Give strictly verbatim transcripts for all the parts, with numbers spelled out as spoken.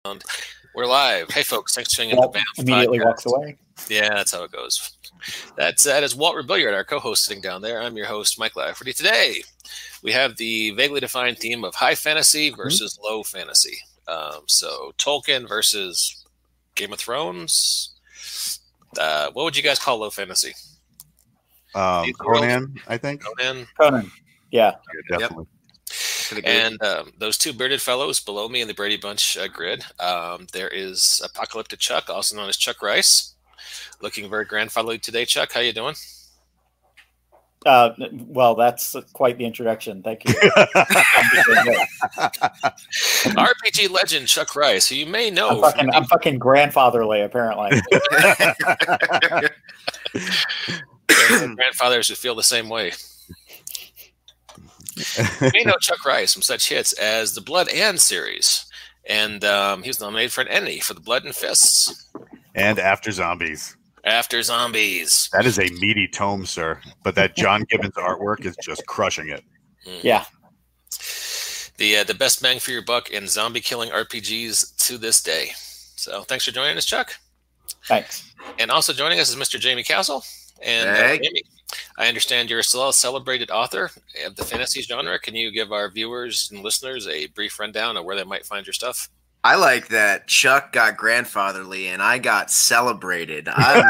We're live. Hey, folks. Thanks for tuning in Walt to the Banff immediately podcast. walks away. Yeah, that's how it goes. That's that is Walt Rebelliard, our co-host, sitting down there. I'm your host, Mike Lafferty. Today, we have the vaguely defined theme of high fantasy versus mm-hmm. low fantasy. Um, so, Tolkien versus Game of Thrones. Uh, what would you guys call low fantasy? Um, Conan, I think. Conan. Conan. Yeah. yeah definitely. Yep. And um, those two bearded fellows below me in the Brady Bunch uh, grid, um, there is Apocalyptic Chuck, also known as Chuck Rice. Looking very grandfatherly today, Chuck. How you doing? Uh, well, that's quite the introduction. Thank you. R P G legend Chuck Rice, who you may know. I'm fucking, I'm fucking grandfatherly, apparently. Grandfathers who feel the same way. You may know Chuck Rice from such hits as the Blood and series, and um, he was nominated for an Emmy for the Blood and Fists. And After Zombies. After Zombies. That is a meaty tome, sir. But that John Gibbons artwork is just crushing it. Mm. Yeah. The uh, the best bang for your buck in zombie killing R P Gs to this day. So thanks for joining us, Chuck. Thanks. And also joining us is Mister Jamie Castle. And hey. uh, Jamie, I understand you're still a celebrated author of the fantasy genre. Can you give our viewers and listeners a brief rundown of where they might find your stuff? I like that Chuck got grandfatherly and I got celebrated.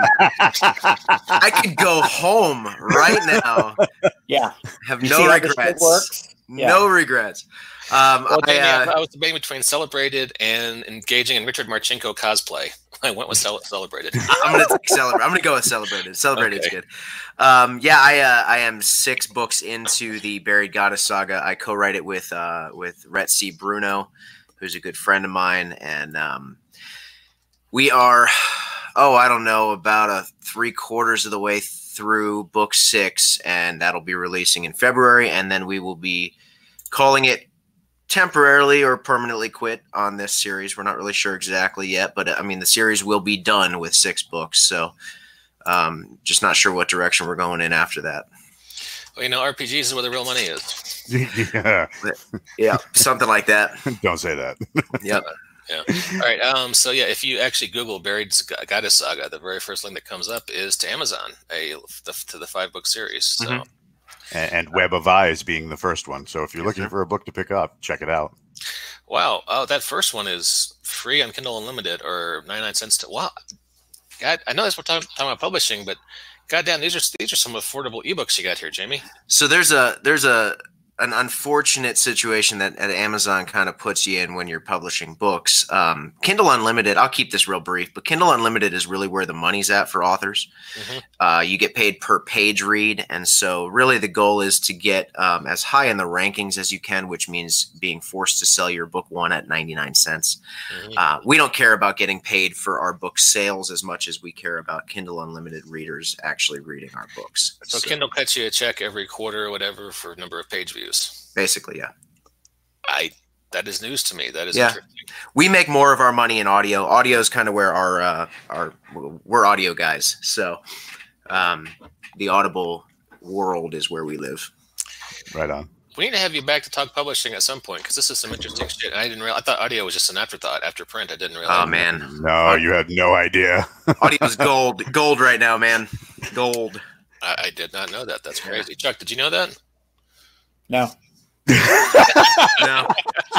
I could go home right now. Yeah. Have you no regrets. Yeah. No regrets. Um, well, I, Jamie, uh, I was debating between celebrated and engaging in Richard Marchenko cosplay. I went with cel- celebrated. I'm gonna take celebrate. I'm gonna go with celebrated. Celebrated is Okay. good. Um, yeah, I uh, I am six books into the Buried Goddess saga. I co-write it with uh, with Rhett C. Bruno, who's a good friend of mine, and um, we are, oh, I don't know, about a three quarters of the way through book six, and that'll be releasing in February, and then we will be calling it temporarily or permanently quit on this series. We're not really sure exactly yet, but I mean, the series will be done with six books, so um, just not sure what direction we're going in after that. Well, you know, R P Gs is where the real money is. Yeah. Yeah, something like that. Don't say that. Yep. Yeah. All right. Um. So yeah, if you actually Google Buried Goddess Saga, the very first link that comes up is to Amazon, a the, to the five book series. So. Mm-hmm. and, and Web of Eyes being the first one. So if you're looking for a book to pick up, check it out. Wow. Oh, that first one is free on Kindle Unlimited or ninety-nine cents to. Wow. God, I know that's what we're talking, talking about publishing, but goddamn, these are these are some affordable ebooks you got here, Jamie. So there's a there's a an unfortunate situation that at Amazon kind of puts you in when you're publishing books. Um, Kindle Unlimited, I'll keep this real brief, but Kindle Unlimited is really where the money's at for authors. Mm-hmm. Uh, you get paid per page read. And so really the goal is to get um, as high in the rankings as you can, which means being forced to sell your book one at ninety-nine cents. Mm-hmm. Uh, we don't care about getting paid for our book sales as much as we care about Kindle Unlimited readers actually reading our books. So, so Kindle cuts you a check every quarter or whatever for a number of page views. Basically, yeah. I that is news to me. That is yeah. interesting. We make more of our money in audio. Audio is kind of where our uh, our we're audio guys. So um, the Audible world is where we live. Right on. We need to have you back to talk publishing at some point because this is some interesting shit. And I didn't realize. I thought audio was just an afterthought after print. I didn't realize. Oh man, no, you had no idea. Audio's gold, gold right now, man. Gold. I, I did not know that. That's crazy. Yeah. Chuck, did you know that? No. No.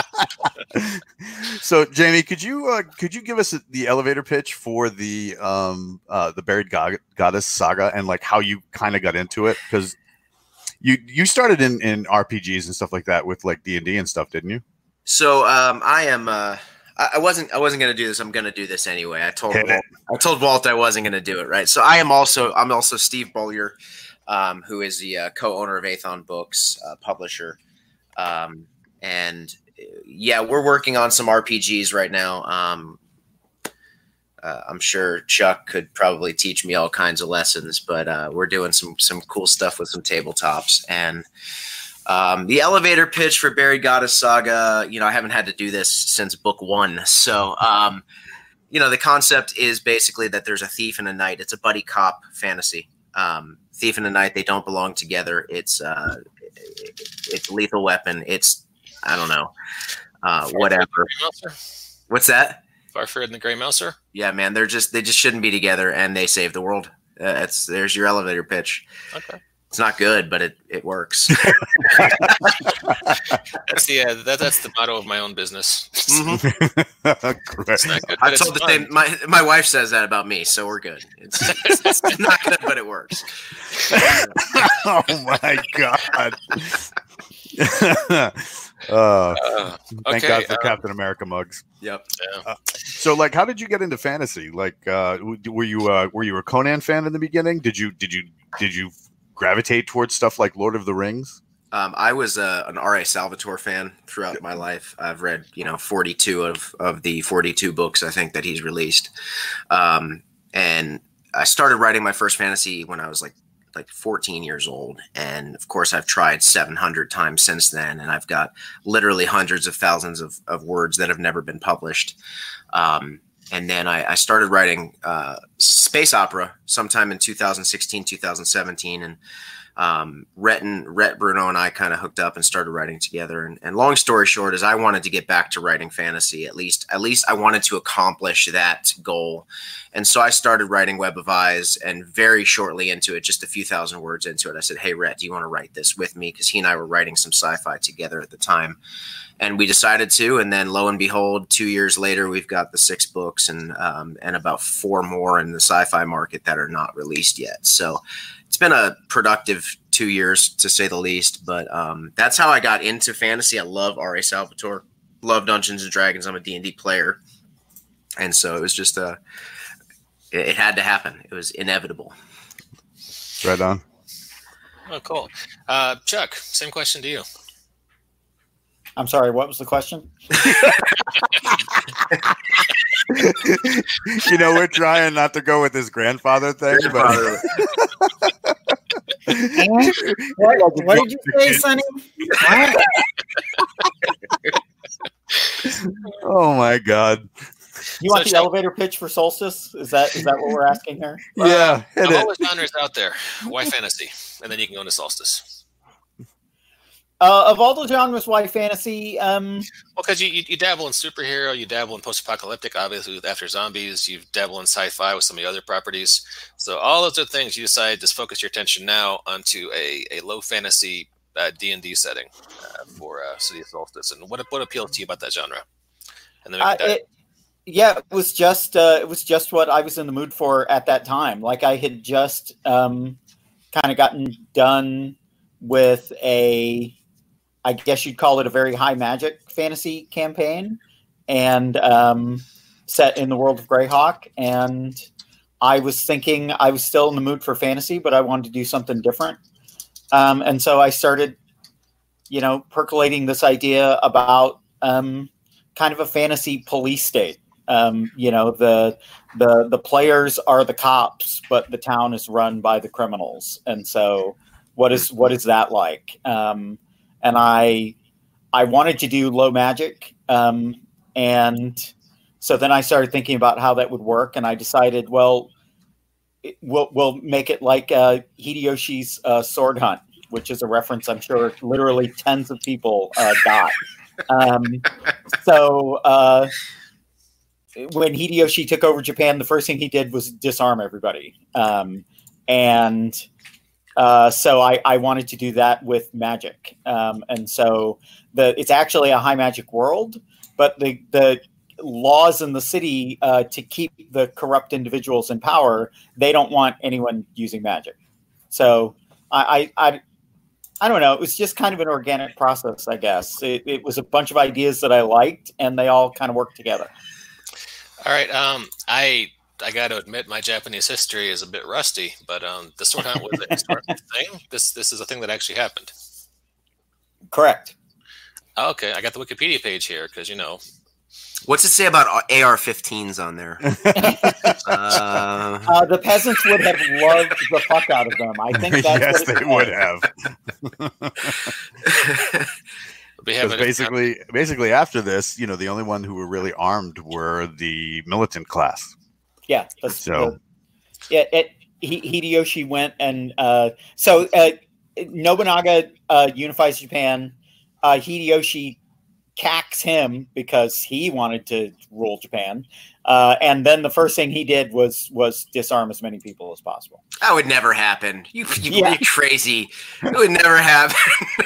So, Jamie, could you uh, could you give us the elevator pitch for the um uh, the Buried God- Goddess saga and like how you kind of got into it? Because you you started in, in R P Gs and stuff like that with like D and D and stuff, didn't you? So um, I am. Uh, I, I wasn't. I wasn't going to do this. I'm going to do this anyway. I told Walt, I told Walt I wasn't going to do it. Right. So I am also. I'm also Steve Bollier, um, who is the uh, co-owner of Aethon Books, uh, publisher. Um, and yeah, we're working on some R P Gs right now. Um, uh, I'm sure Chuck could probably teach me all kinds of lessons, but, uh, we're doing some, some cool stuff with some tabletops and, um, the elevator pitch for Buried Goddess Saga, you know, I haven't had to do this since book one. So, um, you know, the concept is basically that there's a thief and a knight. It's a buddy cop fantasy. Um, thief and a knight, they don't belong together. It's, uh, it's Lethal Weapon. It's, I don't know, uh, whatever. What's that? Barford and the Grey Mouser. Yeah, man, they're just they just shouldn't be together, and they save the world. Uh, it's there's your elevator pitch. Okay. It's not good, but it, it works. That's the uh, that, that's the motto of my own business. Mm-hmm. It's not good, I but told it's the fun. same. My my wife says that about me, so we're good. It's, it's, it's not good, but it works. Oh my god. uh, Uh, thank okay, God for uh, Captain America mugs. Yep. yeah. Uh, so, like, how did you get into fantasy? Like, uh, w- were you uh, were you a Conan fan in the beginning? Did you did you did you gravitate towards stuff like Lord of the Rings? Um, I was uh, an R A Salvatore fan throughout my life. I've read, you know, forty-two of, of the forty-two books I think that he's released. Um, and I started writing my first fantasy when I was like like fourteen years old. And of course, I've tried seven hundred times since then. And I've got literally hundreds of thousands of, of words that have never been published. Um, and then I, I started writing uh, space opera sometime in two thousand sixteen, two thousand seventeen. And Um, Rhett and Rhett Bruno and I kind of hooked up and started writing together. And, and long story short is I wanted to get back to writing fantasy. At least, at least I wanted to accomplish that goal. And so I started writing Web of Eyes, and very shortly into it, just a few thousand words into it, I said, "Hey, Rhett, do you want to write this with me?" Because he and I were writing some sci-fi together at the time. And we decided to, and then lo and behold, two years later, we've got the six books and, um, and about four more in the sci-fi market that are not released yet. So it's been a productive two years to say the least, but um, that's how I got into fantasy. I love R A Salvatore, love Dungeons and Dragons. I'm a D and D player. And so it was just a, it, it had to happen. It was inevitable. Right on. Oh, cool. Uh, Chuck, same question to you. I'm sorry, what was the question? You know, we're trying not to go with this grandfather thing, but what, what did you say, Sonny? oh my god. You want So the Chuck- elevator pitch for Solstice? Is that is that what we're asking here? Yeah, hit Of it. all the genres out there, why fantasy? And then you can go into Solstice. Uh, of all the genres, why fantasy? Um, Well, because you, you you dabble in superhero, you dabble in post-apocalyptic, obviously with After Zombies. You dabble in sci-fi with some of the other properties. So all those are things you decide to focus your attention now onto a, a low fantasy uh, D and D setting uh, for uh, City of Solstice. And what what appealed to you about that genre? And then we uh, can dive- it, yeah, it was just uh, it was just what I was in the mood for at that time. Like I had just um, kind of gotten done with a, I guess you'd call it a very high magic fantasy campaign, and um, set in the world of Greyhawk. And I was thinking I was still in the mood for fantasy, but I wanted to do something different. Um, and so I started, you know, percolating this idea about um, kind of a fantasy police state. Um, you know, the the the players are the cops, but the town is run by the criminals. And so, what is what is that like? Um, and I I wanted to do low magic, um, and so then I started thinking about how that would work, and I decided, well, it, we'll we'll make it like uh, Hideyoshi's uh, Sword Hunt, which is a reference I'm sure literally tens of people uh, got. Um, so. Uh, When Hideyoshi took over Japan, the first thing he did was disarm everybody. Um, and uh, so I, I wanted to do that with magic. Um, and so the it's actually a high magic world, but the, the laws in the city uh, to keep the corrupt individuals in power, they don't want anyone using magic. So I, I, I I don't know. It was just kind of an organic process, I guess. It, it was a bunch of ideas that I liked, and they all kind of worked together. All right. Um, I I got to admit my Japanese history is a bit rusty, but um, the Sword Hunt was a historical thing. This this is a thing that actually happened. Correct. Oh, okay, I got the Wikipedia page here because you know. What's it say about A R fifteens on there? uh, Uh, the peasants would have loved the fuck out of them. I think that's yes, what it they said. would have. We have Because basically, basically after this, you know, the only one who were really armed were the militant class. Yeah. That's, So, the, yeah, it, H- Hideyoshi went and uh, so uh, Nobunaga uh, unifies Japan. Uh, Hideyoshi cacks him because he wanted to rule Japan. Uh, and then the first thing he did was was disarm as many people as possible. That would never happen. You, you Yeah. you're crazy. It would never happen.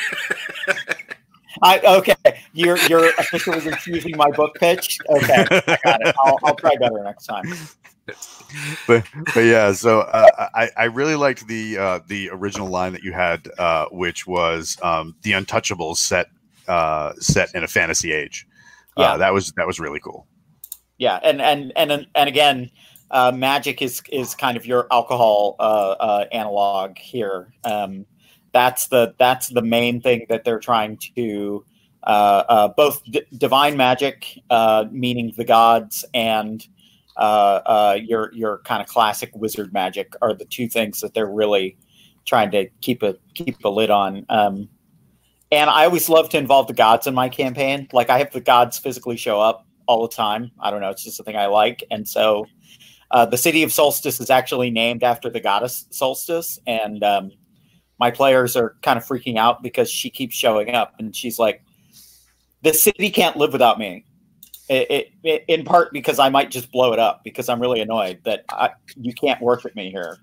I okay. You're you're officially refusing my book pitch. Okay, I got it. I'll, I'll try better next time. but but yeah, so uh, I I really liked the uh, the original line that you had, uh, which was um, the Untouchables set uh, set in a fantasy age. Yeah, uh, that was that was really cool. Yeah, and and and and again, uh, magic is is kind of your alcohol uh, uh, analog here. Um, that's the that's the main thing that they're trying to uh, uh, both d- divine magic, uh, meaning the gods, and uh, uh, your your kind of classic wizard magic are the two things that they're really trying to keep a keep a lid on. Um, and I always love to involve the gods in my campaign. Like I have the gods physically show up all the time. I don't know. It's just something I like. And so uh, the city of Solstice is actually named after the goddess Solstice. And um, my players are kind of freaking out because she keeps showing up. And she's like, the city can't live without me. It, it, it, in part because I might just blow it up because I'm really annoyed that I, you can't worship me here.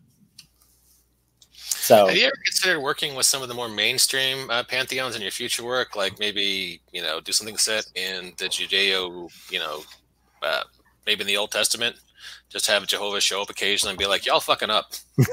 So, have you ever considered working with some of the more mainstream uh, pantheons in your future work? Like maybe, you know, do something set in the Judeo, you know, uh, maybe in the Old Testament, just have Jehovah show up occasionally and be like, y'all fucking up.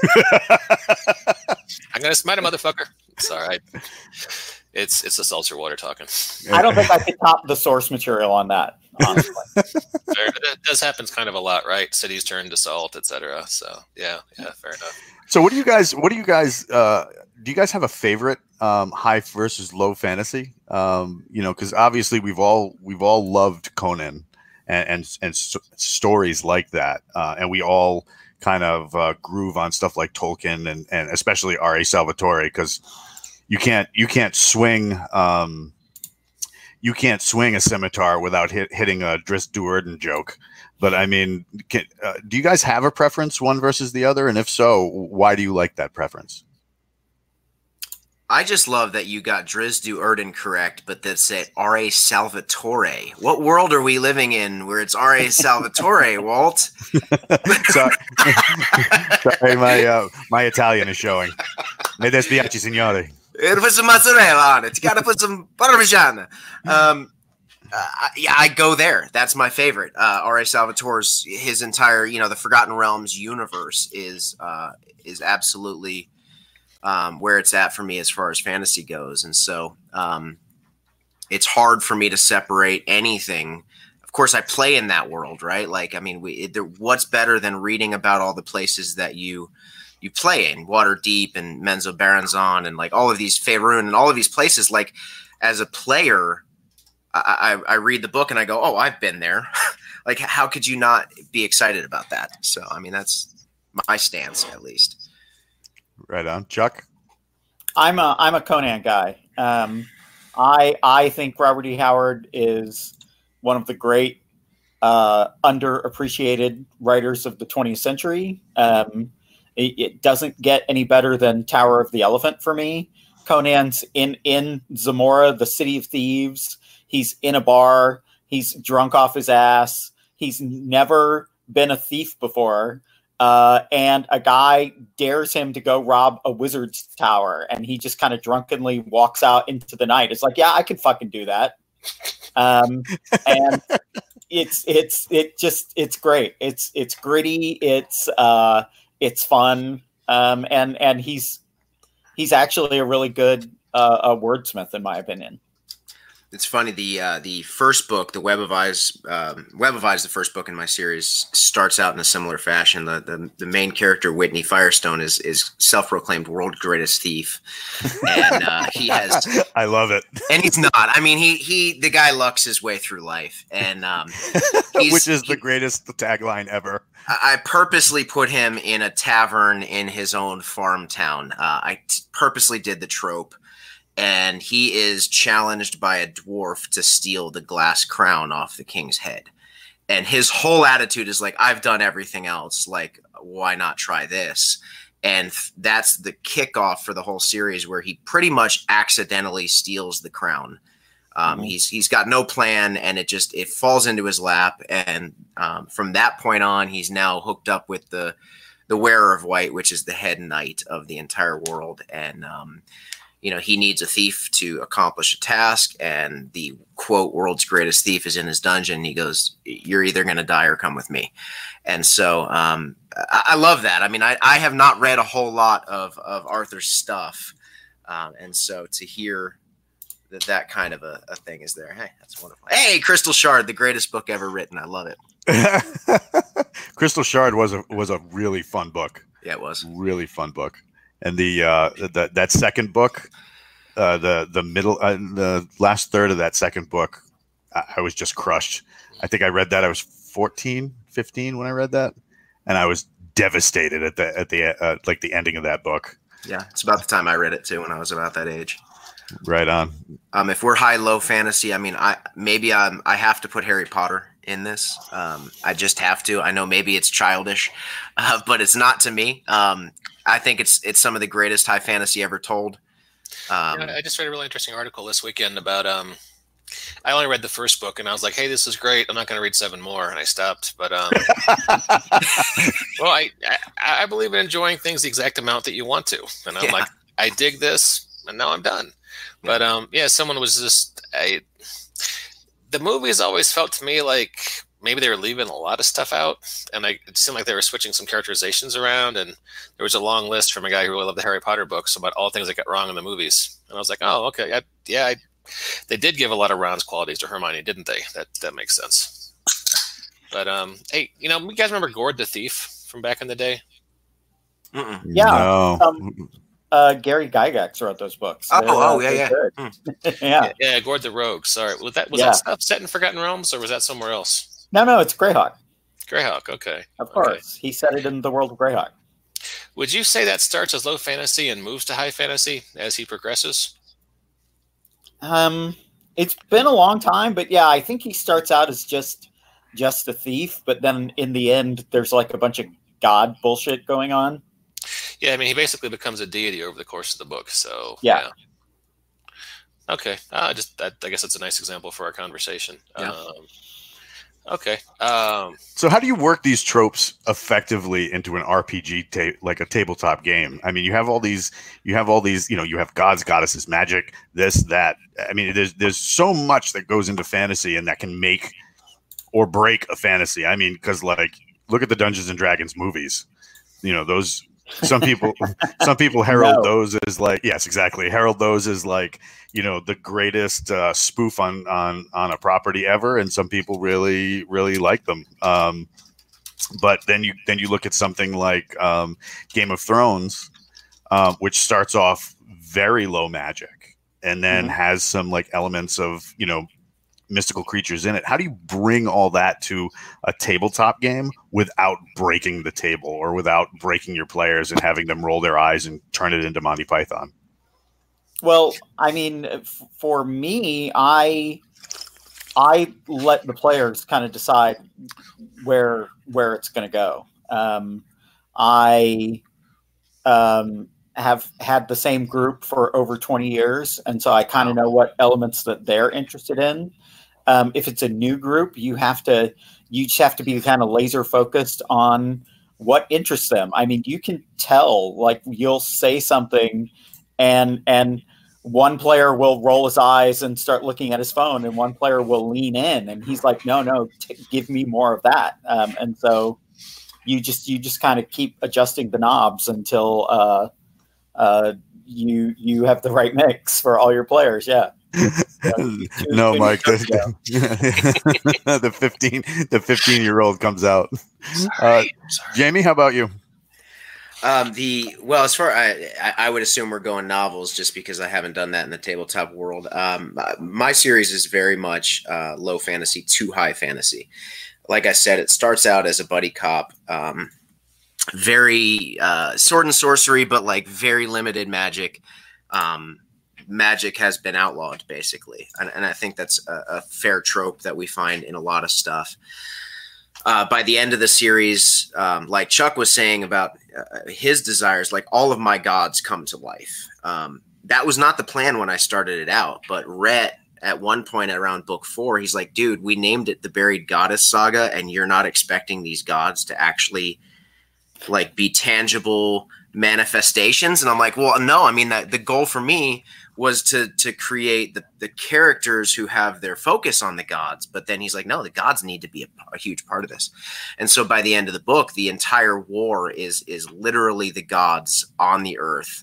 I'm going to smite a motherfucker. It's all right. It's, it's the seltzer water talking. I don't think I could top the source material on that, honestly. Fair, that does happen kind of a lot, right? Cities turn to salt, et cetera. So yeah, yeah, fair enough. So what do you guys, what do you guys, uh, do you guys have a favorite um, high versus low fantasy? Um, you know, because obviously we've all, we've all loved Conan and, and, and st- stories like that. Uh, and we all kind of uh, groove on stuff like Tolkien and, and especially R A Salvatore, because you can't, you can't swing, um, you can't swing a scimitar without hit, hitting a Drizzt Do'Urden joke. But I mean, can, uh, do you guys have a preference, one versus the other? And if so, why do you like that preference? I just love that you got Drizzt Do'Urden correct, but that's it R A Salvatore. What world are we living in where it's R A Salvatore, Walt? Sorry, Sorry my uh, my Italian is showing. Mi dispiace, signore. Put some mozzarella on it. You got to put some parmigiana. Um, uh, yeah, I go there. That's my favorite. Uh, R A Salvatore's his entire, you know, the Forgotten Realms universe is uh, is absolutely um, where it's at for me as far as fantasy goes, and so um, it's hard for me to separate anything. Of course, I play in that world, right? Like, I mean, we, it, there, what's better than reading about all the places that you you play in, Waterdeep and Menzoberranzan and like all of these Faerun and all of these places. Like, as a player, I, I, I read the book and I go, oh, I've been there. Like, how could you not be excited about that? So, I mean, that's my stance, at least. Right on. Chuck? I'm a I'm a Conan guy. Um, I I think Robert E. Howard is one of the great uh, underappreciated writers of the twentieth century. Um, it, it doesn't get any better than Tower of the Elephant for me. Conan's in in Zamora, the city of thieves. He's in a bar. He's drunk off his ass. He's never been a thief before. Uh, and a guy dares him to go rob a wizard's tower. And he just kind of drunkenly walks out into the night. It's like, yeah, I could fucking do that. Um, and it's, it's, it just, it's great. It's, it's gritty. It's, uh, it's fun. Um, and, and he's, he's actually a really good, uh, a wordsmith in my opinion. It's funny. The uh, the first book, the Web of Eyes, um, Web of Eyes, the first book in my series, starts out in a similar fashion. The the, the main character, Whitney Firestone, is is self-proclaimed world's greatest thief, and uh, he has. I love it, and he's not. I mean, he he the guy lucks his way through life, and um, which is he, the greatest tagline ever. I purposely put him in a tavern in his own farm town. Uh, I t- purposely did the trope. And he is challenged by a dwarf to steal the glass crown off the king's head. And his whole attitude is like, I've done everything else. Like, why not try this? And that's the kickoff for the whole series, where he pretty much accidentally steals the crown. Um, Mhm. He's he's got no plan, and it just it falls into his lap. And um, from that point on, he's now hooked up with the the wearer of white, which is the head knight of the entire world. And um, you know, he needs a thief to accomplish a task, and the quote world's greatest thief is in his dungeon. He goes, "You're either going to die or come with me." And so um, I, I love that. I mean, I, I have not read a whole lot of of Arthur's stuff, um, and so to hear that that kind of a, a thing is there. Hey, that's wonderful. Hey, Crystal Shard, the greatest book ever written. I love it. Crystal Shard was a was a really fun book. Yeah, it was. Really fun book. And the uh the, that second book, uh the the middle uh, the last third of that second book, I, I was just crushed. I think I read that I was fourteen, fifteen when I read that, and I was devastated at the at the uh, like the ending of that book. Yeah, it's about the time I read it too, when I was about that age. Right on. Um, if we're high low fantasy, I mean, I maybe I'm I have to put Harry Potter in this. Um, I just have to. I know maybe it's childish, uh, but it's not to me. Um, I think it's it's some of the greatest high fantasy ever told. Um, Yeah, I just read a really interesting article this weekend about. Um, I only read the first book, and I was like, "Hey, this is great. I'm not going to read seven more," and I stopped. But um, well, I, I I believe in enjoying things the exact amount that you want to, and I'm Yeah. like, I dig this, and now I'm done. But um, yeah, someone was just I. The movies always felt to me like maybe they were leaving a lot of stuff out, and I, it seemed like they were switching some characterizations around. And there was a long list from a guy who really loved the Harry Potter books about all things that got wrong in the movies. And I was like, oh, okay, I, yeah, I, they did give a lot of Ron's qualities to Hermione, didn't they? That that makes sense. But um, hey, you know, you guys remember Gord the Thief from back in the day? mm-mm. Yeah. No. Um, uh, Gary Gygax wrote those books. Oh, They're, oh, uh, yeah, yeah. they're good. yeah. Yeah, Gord the Rogue. Sorry, was that was Yeah. that stuff set in Forgotten Realms, or was that somewhere else? No, no, it's Greyhawk. Greyhawk. Okay, Of Okay. course, he set it in the world of Greyhawk. Would you say that starts as low fantasy and moves to high fantasy as he progresses? Um, it's been a long time, but yeah, I think he starts out as just just a thief, but then in the end, there's like a bunch of god bullshit going on. Yeah, I mean, he basically becomes a deity over the course of the book. So Yeah. yeah. Okay, uh, just that, I guess that's a nice example for our conversation. Yeah. Um, okay. Um, So how do you work these tropes effectively into an R P G, ta- like a tabletop game? I mean, you have all these, you have all these, you know, you have gods, goddesses, magic, this, that. I mean, there's there's so much that goes into fantasy and that can make or break a fantasy. I mean, because like, look at the Dungeons and Dragons movies. You know, those. Some people, some people herald No. those as like, yes, exactly. Herald those as like, you know, the greatest uh, spoof on on on a property ever, and some people really really like them. Um, but then you then you look at something like um, Game of Thrones, um, which starts off very low magic, and then Mhm. has some like elements of, you know, mystical creatures in it. How do you bring all that to a tabletop game without breaking the table or without breaking your players and having them roll their eyes and turn it into Monty Python? Well, I mean, f- for me, I I let the players kind of decide where where it's going to go. Um, I um, have had the same group for over twenty years, and so I kind of know what elements that they're interested in. Um, if it's a new group, you have to you just have to be kind of laser focused on what interests them. I mean, you can tell, like you'll say something, and and one player will roll his eyes and start looking at his phone, and one player will lean in, and he's like, "No, no, t- give me more of that." Um, and so you just you just kind of keep adjusting the knobs until uh, uh, you you have the right mix for all your players. Yeah. No, two Mike. years The, the fifteen the fifteen year old comes out. sorry, Uh, sorry. Jamie, how about you? Um, the well, as far I, I I would assume we're going novels just because I haven't done that in the tabletop world. Um, my series is very much uh, low fantasy to high fantasy. Like I said, it starts out as a buddy cop, um, very uh, sword and sorcery, but like very limited magic. Um, magic has been outlawed basically, and, and I think that's a, a fair trope that we find in a lot of stuff. Uh, by the end of the series, um, like Chuck was saying about uh, his desires, like all of my gods come to life. Um, that was not the plan when I started it out, but Rhett at one point around book four, he's like, dude, we named it the Buried Goddess Saga, and you're not expecting these gods to actually like be tangible manifestations. And I'm like, well, no, I mean, that the goal for me was to to create the, the characters who have their focus on the gods. But then he's like, no, the gods need to be a, a huge part of this. And so by the end of the book, the entire war is is literally the gods on the earth.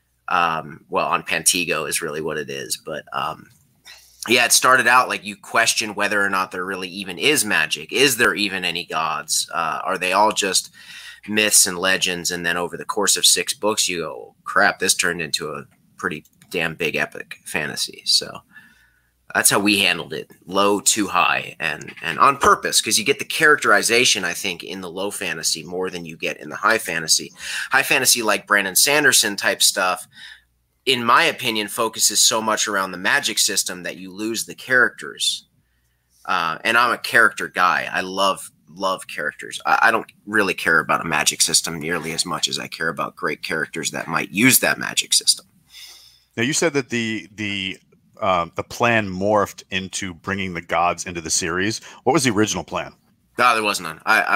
Um, well, on Pantego is really what it is. But um, yeah, it started out like you question whether or not there really even is magic. Is there even any gods? Uh, are they all just myths and legends? And then over the course of six books, you go, oh, crap, this turned into a pretty damn big epic fantasy. So that's how we handled it. Low to high, and and on purpose, because you get the characterization, I think, in the low fantasy more than you get in the high fantasy. High fantasy, like Brandon Sanderson type stuff, in my opinion, focuses so much around the magic system that you lose the characters. Uh, and I'm a character guy. I love love characters. I, I don't really care about a magic system nearly as much as I care about great characters that might use that magic system. Now, you said that the the um, the plan morphed into bringing the gods into the series. What was the original plan? No, there was none. I, I,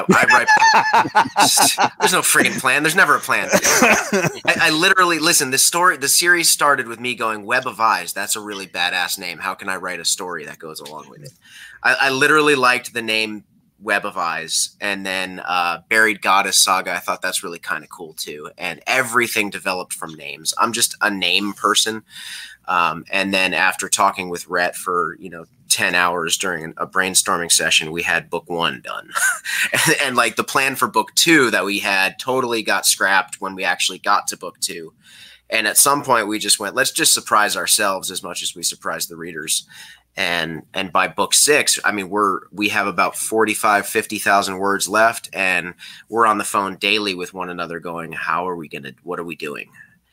I write. There's no friggin' plan. There's never a plan. I, I literally listen. The story, the series started with me going, "Web of Eyes." That's a really badass name. How can I write a story that goes along with it? I, I literally liked the name Web of Eyes, and then uh, Buried Goddess Saga. I thought that's really kind of cool too. And everything developed from names. I'm just a name person. Um, and then after talking with Rhett for, you know, ten hours during a brainstorming session, we had book one done. and, and like the plan for book two that we had totally got scrapped when we actually got to book two. And at some point we just went, let's just surprise ourselves as much as we surprise the readers. And, and by book six, I mean, we're, we have about forty-five, fifty thousand words left, and we're on the phone daily with one another going, how are we going to, what are we doing?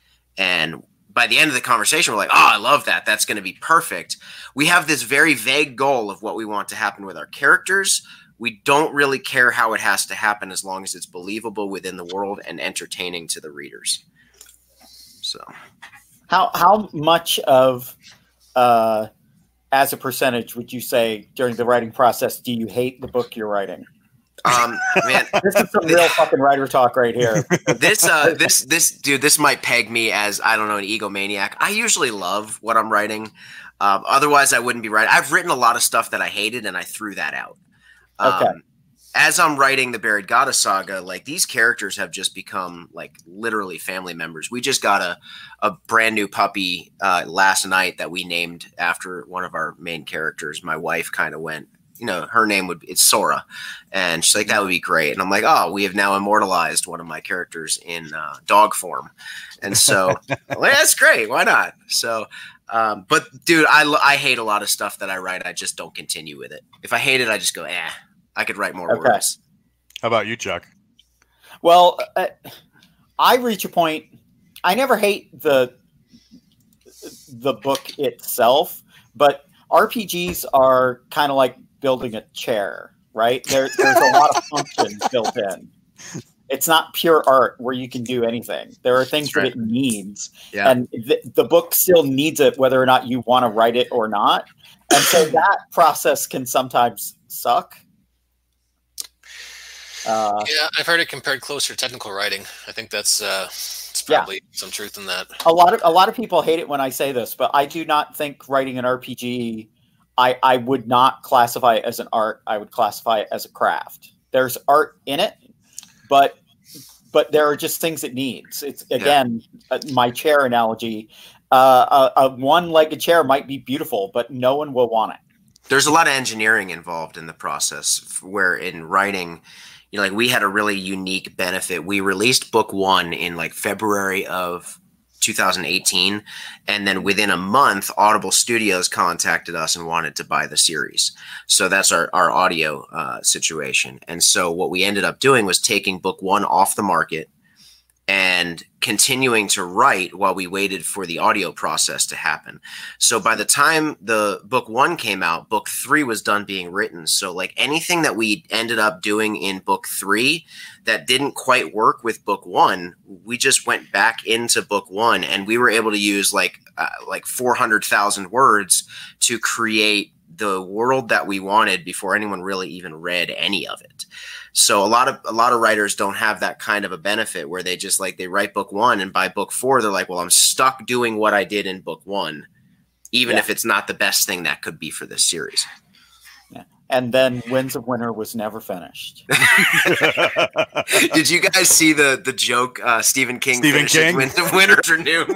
And by the end of the conversation, we're like, oh, I love that. That's going to be perfect. We have this very vague goal of what we want to happen with our characters. We don't really care how it has to happen as long as it's believable within the world and entertaining to the readers. So how, how much of, uh, as a percentage, would you say during the writing process, do you hate the book you're writing? Um, man, this is some real fucking writer talk right here. This, uh, this, this dude, this might peg me as, I don't know, an egomaniac. I usually love what I'm writing. Um, otherwise I wouldn't be writing. I've written a lot of stuff that I hated and I threw that out. Um, okay. As I'm writing the Buried Goddess Saga, like these characters have just become like literally family members. We just got a, a brand new puppy uh, last night that we named after one of our main characters. My wife kind of went, you know, her name would, it's Sora. And she's like, that would be great. And I'm like, oh, we have now immortalized one of my characters in uh, dog form. And so, well, that's great. Why not? So, um, but dude, I, I hate a lot of stuff that I write. I just don't continue with it. If I hate it, I just go, eh, I could write more okay. words. How about you, Chuck? Well, uh, I reach a point, I never hate the, the book itself, but R P Gs are kind of like building a chair, right? There, there's a lot of functions built in. It's not pure art where you can do anything. There are things right. that it needs. Yeah. And th- the book still needs it whether or not you want to write it or not. And so that process can sometimes suck. Uh, yeah, I've heard it compared closer to technical writing. I think that's uh, it's probably yeah. some truth in that. A lot of a lot of people hate it when I say this, but I do not think writing an R P G, I, I would not classify it as an art. I would classify it as a craft. There's art in it, but but there are just things it needs. It's again yeah. my chair analogy. Uh, a, a one-legged chair might be beautiful, but no one will want it. There's a lot of engineering involved in the process. Where in writing, you know, like we had a really unique benefit. We released book one in like February of two thousand eighteen. And then within a month, Audible Studios contacted us and wanted to buy the series. So that's our, our audio uh, situation. And so what we ended up doing was taking book one off the market and continuing to write while we waited for the audio process to happen. So by the time the book one came out, book three was done being written. So like anything that we ended up doing in book three that didn't quite work with book one, we just went back into book one and we were able to use like uh, like four hundred thousand words to create the world that we wanted before anyone really even read any of it. So a lot of a lot of writers don't have that kind of a benefit where they just like they write book one, and by book four they're like, well, I'm stuck doing what I did in book one, even yeah. if it's not the best thing that could be for this series. Yeah. And then Winds of Winter was never finished. Did you guys see the the joke? Uh, Stephen King. Stephen King. Winds of Winter afternoon.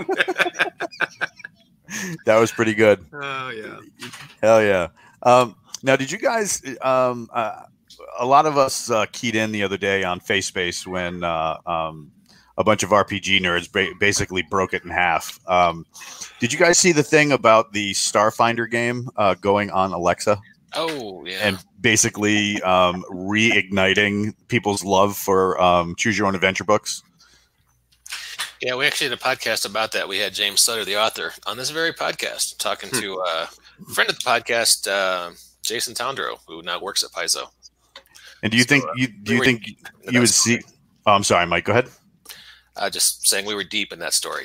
That was pretty good. Oh yeah. Hell yeah. Um, now, did you guys? Um, uh, a lot of us uh, keyed in the other day on FaceSpace when uh, um, a bunch of R P G nerds ba- basically broke it in half. Um, did you guys see the thing about the Starfinder game uh, going on Alexa? Oh, yeah. And basically um, reigniting people's love for um, choose your own adventure books? Yeah, we actually did a podcast about that. We had James Sutter, the author, on this very podcast, talking Hmm. to uh, a friend of the podcast, uh, Jason Tondro, who now works at Paizo. And do you So, think uh, you do we you were think deep in you that would story. see? Oh, I'm sorry, Mike. Go ahead. Uh, just saying we were deep in that story.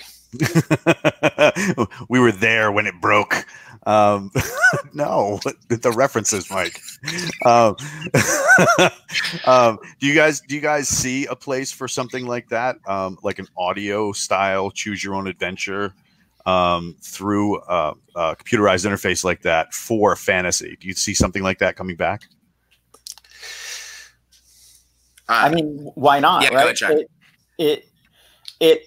We were there when it broke. Um, no, the references, Mike. Um, um, do you guys do you guys see a place for something like that, um, like an audio style choose your own adventure um, through uh, a computerized interface like that for fantasy? Do you see something like that coming back? Uh, I mean, why not? Yeah, go right? ahead, Jack. It, it it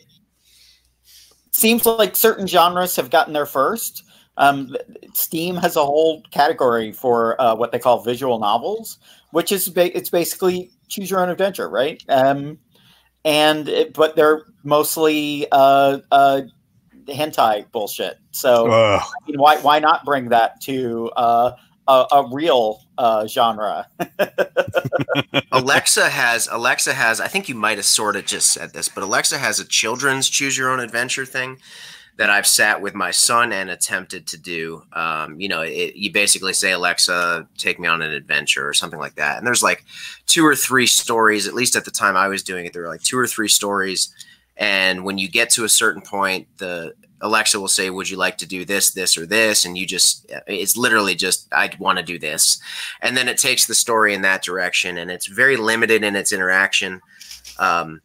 seems like certain genres have gotten there first. Um, Steam has a whole category for uh, what they call visual novels, which is ba- it's basically choose your own adventure, right? Um, and it, but they're mostly uh, uh, hentai bullshit. So Ugh. I mean, why why not bring that to uh, a, a real uh, genre? Alexa has Alexa has I think you might have sort of just said this, but Alexa has a children's choose your own adventure thing that I've sat with my son and attempted to do. Um, you know, it, you basically say, Alexa, take me on an adventure or something like that. And there's like two or three stories, at least at the time I was doing it, there were like two or three stories. And when you get to a certain point, the Alexa will say, would you like to do this, this, or this? And you just, it's literally just, I want to do this. And then it takes the story in that direction. And it's very limited in its interaction. Um,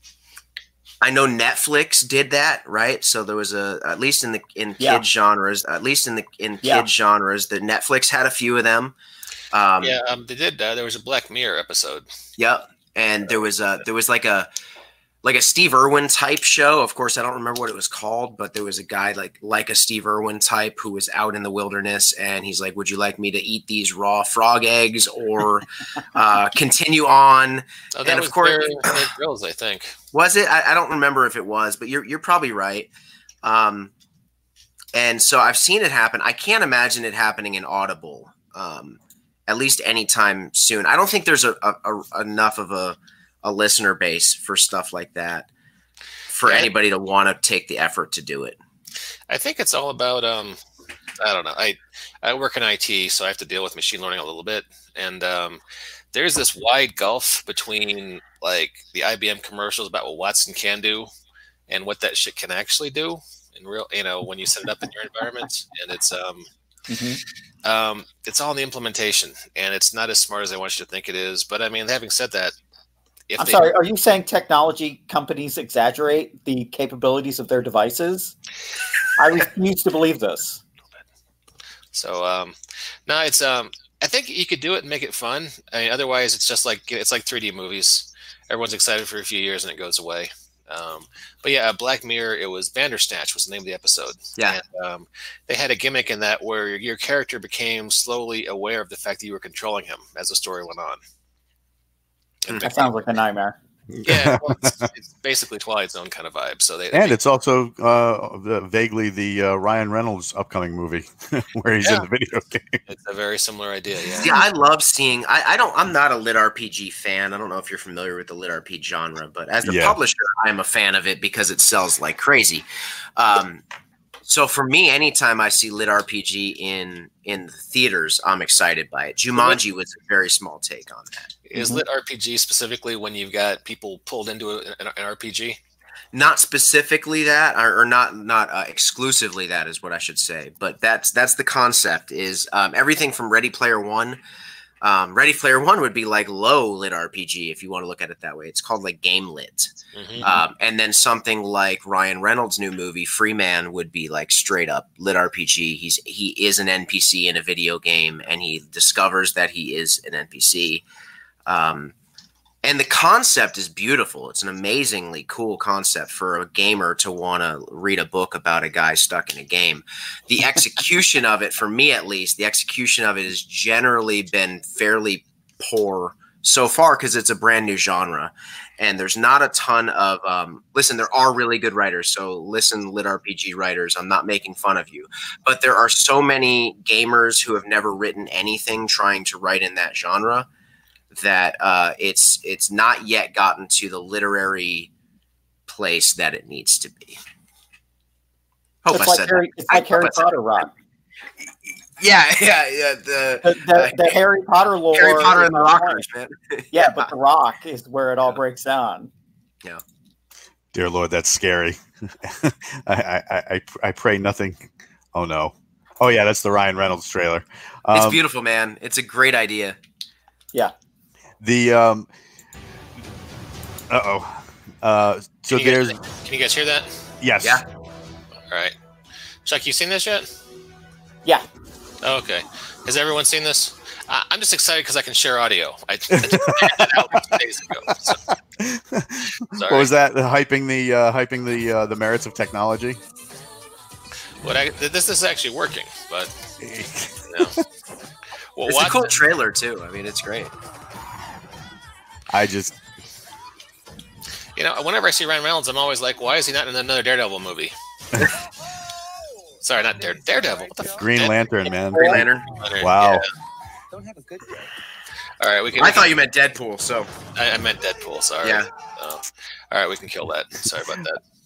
I know Netflix did that, right? So there was a, at least in the, in kid Yeah. genres, at least in the, in Yeah. kid genres, that Netflix had a few of them. Um, yeah, um, they did. Uh, there was a Black Mirror episode. Yep. And there was a, there was like a, like a Steve Irwin type show. Of course, I don't remember what it was called, but there was a guy like like a Steve Irwin type who was out in the wilderness, and he's like, "Would you like me to eat these raw frog eggs or uh, continue on?" Oh, that And of was course- Bear, Bear Grylls, I think. Was it? I, I don't remember if it was, but you're you're probably right. Um, and so I've seen it happen. I can't imagine it happening in Audible, um, at least anytime soon. I don't think there's a, a, a enough of a a listener base for stuff like that for Yeah. anybody to want to take the effort to do it. I think it's all about um, I don't know. I I work in I T, so I have to deal with machine learning a little bit, and um, there's this wide gulf between like the I B M commercials about what Watson can do and what that shit can actually do in real. You know, when you set it up in your environment, and it's um, Mhm. um, it's all in the implementation, and it's not as smart as I want you to think it is. But I mean, having said that, if I'm they, sorry, are you saying technology companies exaggerate the capabilities of their devices? I refuse to believe this. So um, no, it's um, I think you could do it and make it fun. I mean, otherwise, it's just like it's like three D movies. Everyone's excited for a few years and it goes away. Um, but yeah, Black Mirror. It was Bandersnatch was the name of the episode. Yeah. And, um, they had a gimmick in that where your character became slowly aware of the fact that you were controlling him as the story went on. And That sounds like a nightmare. yeah, well, it's, it's basically Twilight Zone kind of vibe. So they And it's also uh, the, vaguely the uh, Ryan Reynolds upcoming movie where he's Yeah. in the video game. it's a very similar idea. Yeah. See, I love seeing. I, I don't. I'm not a lit R P G fan. I don't know if you're familiar with the lit R P G genre, but as the Yeah. publisher, I'm a fan of it because it sells like crazy. Um, so for me, anytime I see lit R P G in in the theaters, I'm excited by it. Jumanji was a very small take on that. Is Mhm. lit R P G specifically when you've got people pulled into a, an, an R P G? Not specifically that, or, or not not uh, exclusively that is what I should say, but that's that's the concept. Is um, everything from Ready Player One. Um, Ready Player One would be like low lit R P G if you want to look at it that way. It's called like game lit, mm-hmm. um, and then something like Ryan Reynolds' new movie Freeman would be like straight up lit R P G. He's he is an N P C in a video game, and he discovers that he is an N P C. Um, And the concept is beautiful. It's an amazingly cool concept for a gamer to want to read a book about a guy stuck in a game. The execution of it, for me at least, the execution of it has generally been fairly poor so far because it's a brand new genre. And there's not a ton of um, – listen, there are really good writers. So listen, lit R P G writers, I'm not making fun of you. But there are so many gamers who have never written anything trying to write in that genre that uh, it's it's not yet gotten to the literary place that it needs to be. Hope it's I like said Harry, that. It's like I Harry Potter rock. Yeah, yeah, yeah. The, The, the, uh, the Harry Potter lore. Harry Potter is and the on Rockers, point. man. Yeah, but the rock is where it all breaks down. Yeah. Dear Lord, that's scary. I, I, I I pray nothing. Oh no. Oh yeah, that's the Ryan Reynolds trailer. Um, It's beautiful, man. It's a great idea. Yeah. The um. Uh oh. Uh. So Can you there's. guys, can you guys hear that? Yes. Yeah. All right, Chuck, you seen this yet? Yeah. Oh, okay. Has everyone seen this? I, I'm just excited because I can share audio. I, I just figured that out two days ago. So. What was that? The hyping the uh, hyping the uh, the merits of technology. What I, this, this is actually working, but you know. Well, It's watch a cool it. trailer, too. I mean, it's great. I just. You know, whenever I see Ryan Reynolds, I'm always like, why is he not in another Daredevil movie? Sorry, not Dare, Daredevil. What the fuck? Green Dead- Lantern, man. Green Lantern. Lantern, Wow. yeah. Don't have a good day. All right, we can. I we thought can- you meant Deadpool, so. I, I meant Deadpool. Sorry. Yeah. Oh. All right, we can kill that. Sorry about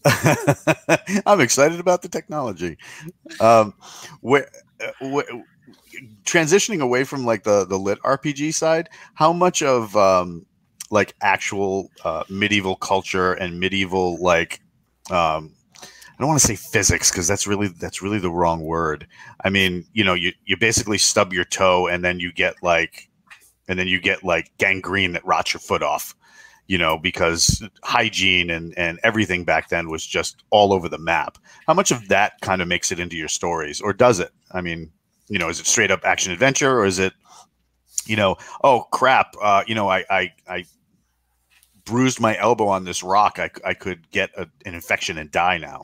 that. I'm excited about the technology. Um, where, where, transitioning away from like the the lit R P G side, how much of um, like actual uh, medieval culture and medieval like um, I don't want to say physics because that's really that's really the wrong word. I mean, you know, you you basically stub your toe and then you get like and then you get like gangrene that rots your foot off. You know, because hygiene and, and everything back then was just all over the map. How much of that kind of makes it into your stories, or does it? I mean, you know, is it straight up action adventure, or is it, you know, oh crap, uh, you know, I, I I bruised my elbow on this rock. I, I could get a, an infection and die now.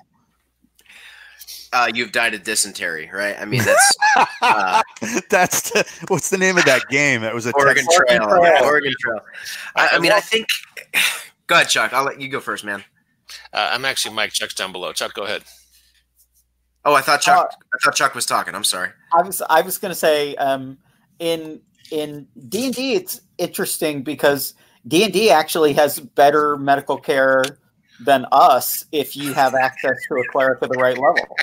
Uh, you've died of dysentery, right? I mean, that's uh, That's the, what's the name of that game? That was a Oregon Texas- Trail. Oregon Trail. Yeah, Oregon Trail. I, I mean, I think. Go ahead, Chuck. I'll let you go first, man. Uh, I'm actually Mike. Chuck's down below. Chuck, go ahead. Oh, I thought Chuck. Uh, I thought Chuck was talking. I'm sorry. I was I was going to say um, in in D and D it's interesting because D and D actually has better medical care than us if you have access to a cleric at the right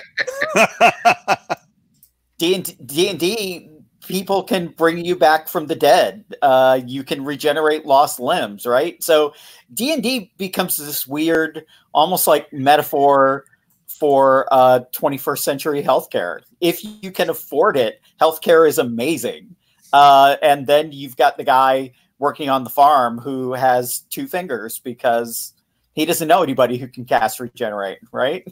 level. D and D people can bring you back from the dead. Uh, you can regenerate lost limbs, right? So D and D becomes this weird, almost like metaphor for uh, twenty-first century healthcare. If you can afford it, healthcare is amazing. Uh, and then you've got the guy working on the farm who has two fingers because he doesn't know anybody who can cast regenerate, right?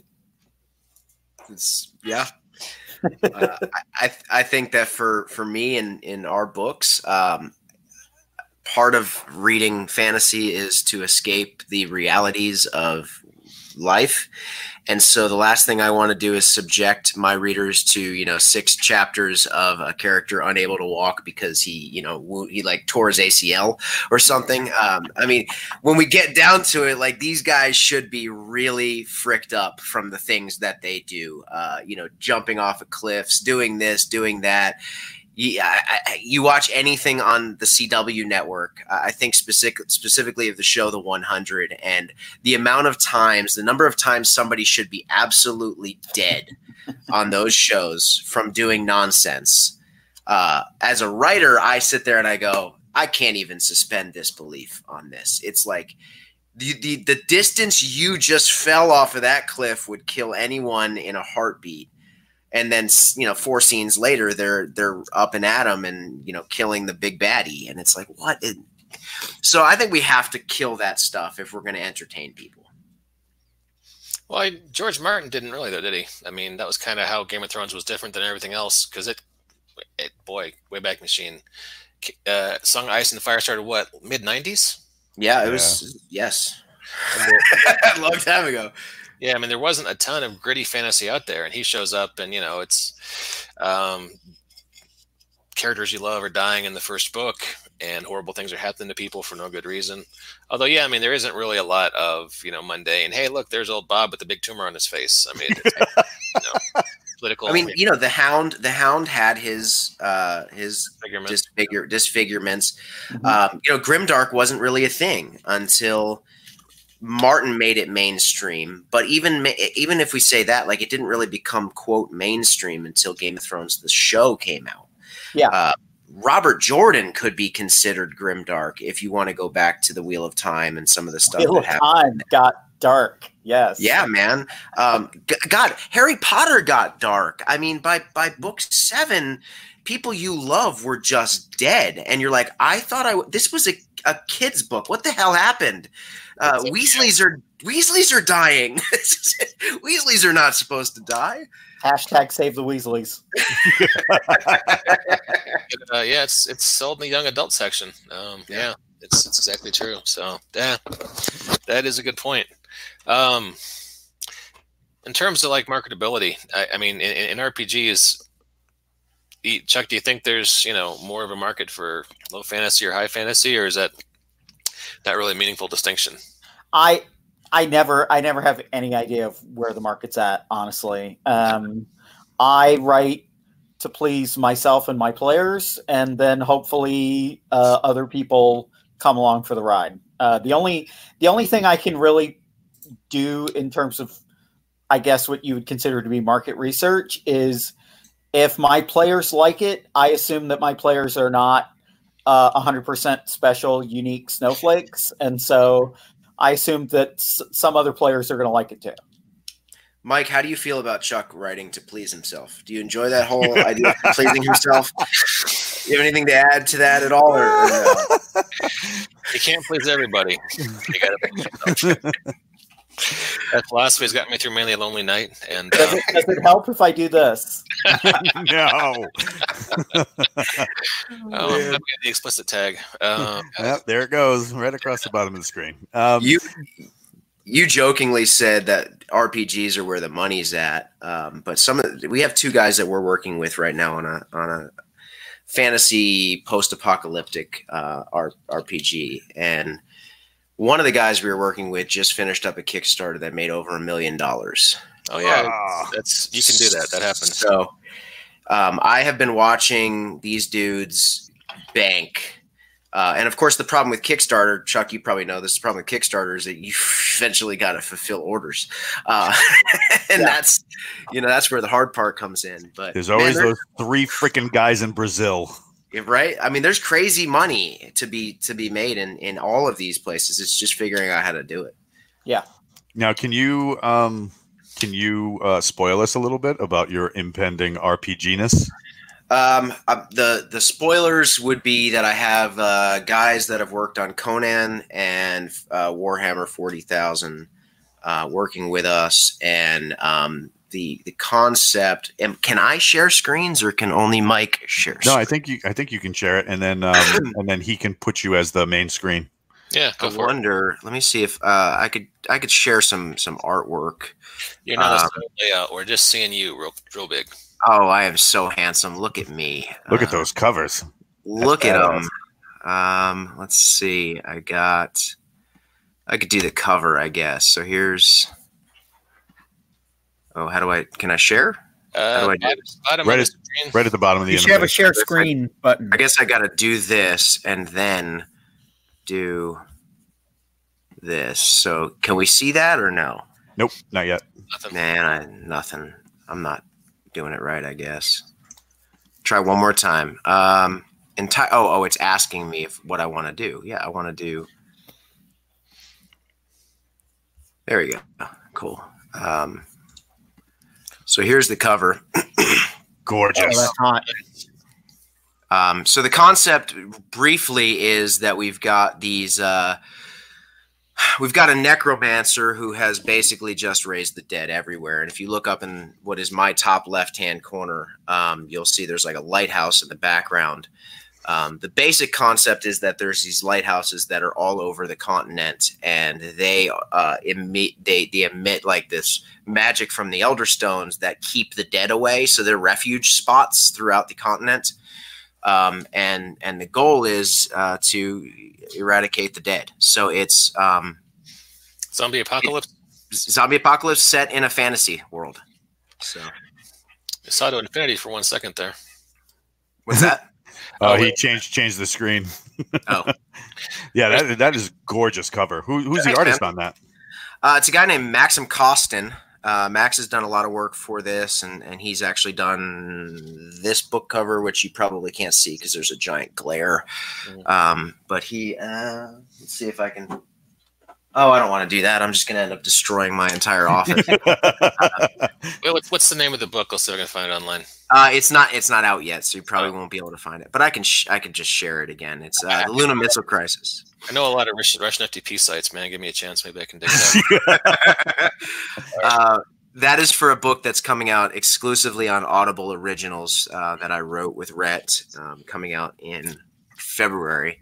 It's, yeah. uh, I I think that for for me in in our books, um, part of reading fantasy is to escape the realities of life. And so the last thing I want to do is subject my readers to, you know, six chapters of a character unable to walk because he, you know, he like tore his A C L or something. Um, I mean, when we get down to it, like these guys should be really fricked up from the things that they do, uh, you know, jumping off of cliffs, doing this, doing that. Yeah, I, I, you watch anything on the C W network, I think specific, specifically of the show The one hundred, and the amount of times, the number of times somebody should be absolutely dead on those shows from doing nonsense. Uh, as a writer, I sit there and I go, I can't even suspend disbelief on this. It's like The, the the distance you just fell off of that cliff would kill anyone in a heartbeat. And then, you know, four scenes later, they're they're up and at him and, you know, killing the big baddie. And it's like, what? It, so I think we have to kill that stuff if we're going to entertain people. Well, I, George Martin didn't really, though, did he? I mean, that was kind of how Game of Thrones was different than everything else. Because it, it, boy, Wayback Machine, uh, Song Ice and Fire started what, mid nineties? Yeah, it was, yeah. yes. A long time ago. Yeah, I mean, there wasn't a ton of gritty fantasy out there, and he shows up, and, you know, it's um, characters you love are dying in the first book, and horrible things are happening to people for no good reason. Although, yeah, I mean, there isn't really a lot of, you know, mundane, hey, look, there's old Bob with the big tumor on his face. I mean, it's, you know, political. I mean, you know, the Hound, the Hound had his uh, his disfigure, disfigurements. Mm-hmm. Um, you know, Grimdark wasn't really a thing until Martin made it mainstream. But even even if we say that, like, it didn't really become, quote, mainstream until Game of Thrones, the show, came out. Yeah. Uh, Robert Jordan could be considered grimdark if you want to go back to the Wheel of Time and some of the stuff Wheel that of happened. Time got dark. Yes. Yeah, man. Um, God, Harry Potter got dark. I mean, by by book seven, people you love were just dead, and you're like, I thought I w- this was a, a kid's book. What the hell happened? Uh, Weasleys are Weasleys are dying. Weasleys are not supposed to die. Hashtag save the Weasleys. uh, yeah, it's it's sold in the young adult section. Um, yeah. yeah, it's it's exactly true. So yeah, that is a good point. Um, in terms of like marketability, I, I mean, in, in R P Gs, Chuck, do you think there's, you know, more of a market for low fantasy or high fantasy, or is that not really a meaningful distinction? I. I never, I never have any idea of where the market's at, honestly. Um, I write to please myself and my players, and then hopefully uh, other people come along for the ride. Uh, the only, the only thing I can really do in terms of, I guess, what you would consider to be market research is if my players like it, I assume that my players are not uh, one hundred percent special, unique snowflakes, and so I assume that s- some other players are going to like it too. Mike, how do you feel about Chuck writing to please himself? Do you enjoy that whole idea of pleasing himself? Do you have anything to add to that at all? Or, or no? You can't please everybody. You gotta please yourself. That philosophy has gotten me through mainly a lonely night. And uh, does, it, does it help if I do this? No. um, I'm get the explicit tag. Um, yep, there it goes, right across the bottom of the screen. Um, you you jokingly said that R P Gs are where the money's at, um, but some of the, we have two guys that we're working with right now on a on a fantasy post-apocalyptic uh, R- RPG, and one of the guys we were working with just finished up a Kickstarter that made over a million dollars. Oh yeah, oh. that's you can do that. That happens. So um, I have been watching these dudes bank. Uh, and of course, the problem with Kickstarter, Chuck, you probably know this. The problem with Kickstarter is that you eventually got to fulfill orders, uh, and yeah. that's you know that's where the hard part comes in. But there's always man, those three freaking guys in Brazil, right? I mean, there's crazy money to be to be made in in all of these places. It's just figuring out how to do it. Yeah. Now, can you um, can you uh, spoil us a little bit about your impending R P G-ness? Um, uh, the the spoilers would be that I have uh, guys that have worked on Conan and uh, Warhammer forty thousand uh, working with us, and um, the the concept. And can I share screens, or can only Mike share? No, screens? I think you I think you can share it, and then um, and then he can put you as the main screen. Yeah, go I for wonder. It. Let me see if uh, I could I could share some some artwork. You're not um, a layout. We're just seeing you real real big. Oh, I am so handsome. Look at me. Look uh, at those covers. Look That's at them. Um, let's see. I got, I could do the cover, I guess. So here's, oh, how do I, can I share? Uh, how do I do this? Right at, right at the bottom of the You should have a share screen I, button. I guess I got to do this and then do this. So can we see that or no? Nope, not yet. Nothing. Man, I, nothing. I'm not doing it right, I guess. Try one more time. Um, enti- oh, oh, it's asking me if what I want to do. Yeah, I want to do. There you go. Cool. Um, so here's the cover. Gorgeous. Oh, that's hot. Um, so the concept briefly is that we've got these, uh, we've got a necromancer who has basically just raised the dead everywhere. And if you look up in what is my top left-hand corner, um, you'll see there's like a lighthouse in the background. Um, the basic concept is that there's these lighthouses that are all over the continent, and they uh, emit they, they emit like this magic from the Elder Stones that keep the dead away. So they're refuge spots throughout the continent. Um, and and the goal is uh, to eradicate the dead. So it's um, Zombie apocalypse. it, zombie apocalypse set in a fantasy world. So I saw to infinity for one second there. what's that? Oh, Oh, he wait. changed changed the screen. Oh, Yeah, that that is gorgeous cover. Who, who's the Thanks, artist man. on that? uh, it's a guy named Maxim Costin. Uh, Max has done a lot of work for this, and, and he's actually done this book cover, which you probably can't see because there's a giant glare. Mhm. Um, but he, uh, let's see if I can. Oh, I don't want to do that. I'm just going to end up destroying my entire office. Wait, what's, what's the name of the book? I'll see if I can find it online. uh, it's not. It's not out yet, so you probably won't be able to find it. But I can. Sh- I can just share it again. It's uh, the Luna Missile Crisis. I know a lot of Russian, Russian F T P sites, man. Give me a chance. Maybe I can dig it out. uh, that is for a book that's coming out exclusively on Audible Originals uh, that I wrote with Rhett, um, coming out in February.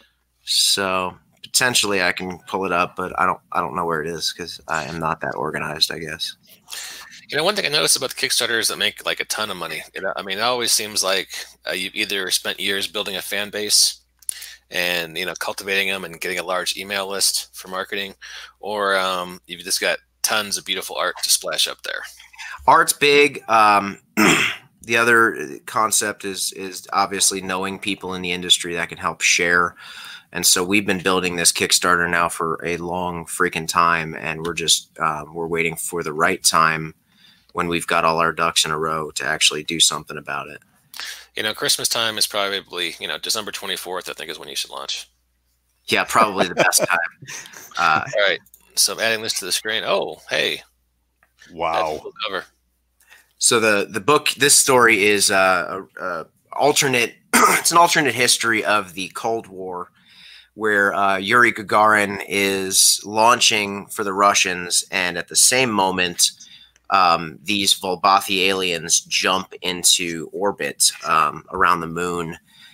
So potentially I can pull it up, but I don't. I don't know where it is because I am not that organized, I guess. You know, one thing I noticed about the Kickstarters that make like a ton of money. You know, I mean, it always seems like uh, you've either spent years building a fan base and, you know, cultivating them and getting a large email list for marketing, or um, you've just got tons of beautiful art to splash up there. Art's big. Um, the other concept is is obviously knowing people in the industry that can help share. And so we've been building this Kickstarter now for a long freaking time, and we're just um, we're waiting for the right time when we've got all our ducks in a row to actually do something about it. You know, Christmas time is probably, you know, December twenty-fourth, I think, is when you should launch. Yeah, probably the best time. Uh, All right. So I'm adding this to the screen. Oh, hey. That's a Wow. cool cover. so the the book, this story is uh, a, a alternate. It's an alternate history of the Cold War, where uh, Yuri Gagarin is launching for the Russians, and at the same moment, um, these Volbathi aliens jump into orbit um, around the moon,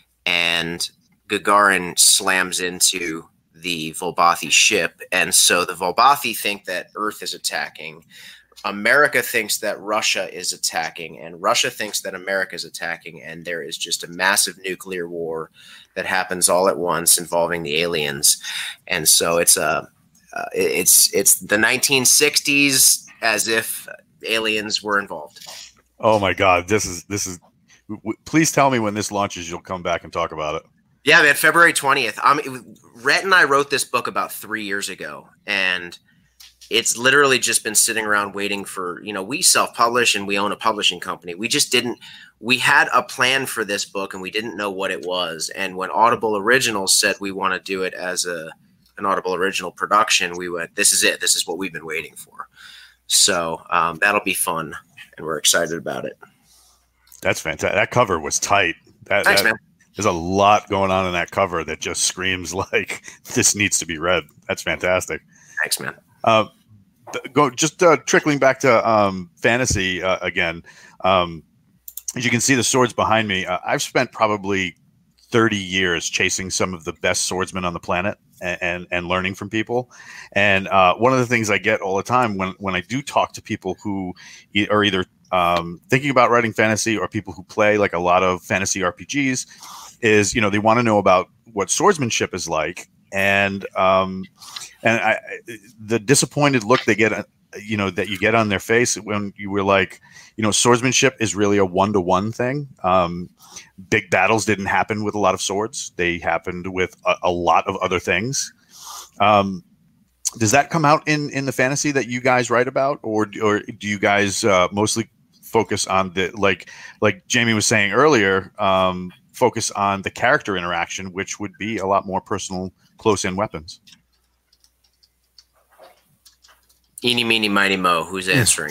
and Gagarin slams into the Volbathi ship. And so the Volbathi think that Earth is attacking. America thinks that Russia is attacking, and Russia thinks that America is attacking, and there is just a massive nuclear war that happens all at once involving the aliens. And so it's a uh, it's it's the nineteen sixties as if aliens were involved. Oh my God, this is this is. W- w- please tell me when this launches, you'll come back and talk about it. Yeah, man, February twentieth. Um, it was- Rhett and I wrote this book about three years ago, and it's literally just been sitting around waiting for, you know, we self-publish and we own a publishing company. We just didn't, we had a plan for this book and we didn't know what it was. And when Audible Originals said we want to do it as a an Audible Original production, we went, this is it. This is what we've been waiting for. So um, that'll be fun, and we're excited about it. That's fantastic. That cover was tight. That, Thanks, that- man. There's a lot going on in that cover that just screams like this needs to be read. That's fantastic. Thanks, man. Uh, th- go just uh, trickling back to um, fantasy uh, again. Um, as you can see, the swords behind me. Uh, I've spent probably thirty years chasing some of the best swordsmen on the planet and and, and learning from people. And uh, one of the things I get all the time when when I do talk to people who e- are either um, thinking about writing fantasy or people who play like a lot of fantasy R P Gs is, you know, they want to know about what swordsmanship is like. And um, and I, the disappointed look they get, uh, you know, that you get on their face when you were like, you know, swordsmanship is really a one-to-one thing. Um, big battles didn't happen with a lot of swords. They happened with a, a lot of other things. Um, does that come out in, in the fantasy that you guys write about? Or, or do you guys uh, mostly focus on the, like, like Jamie was saying earlier, um, focus on the character interaction, which would be a lot more personal, close-in weapons? Eeny, meeny, miny, mo. Who's answering?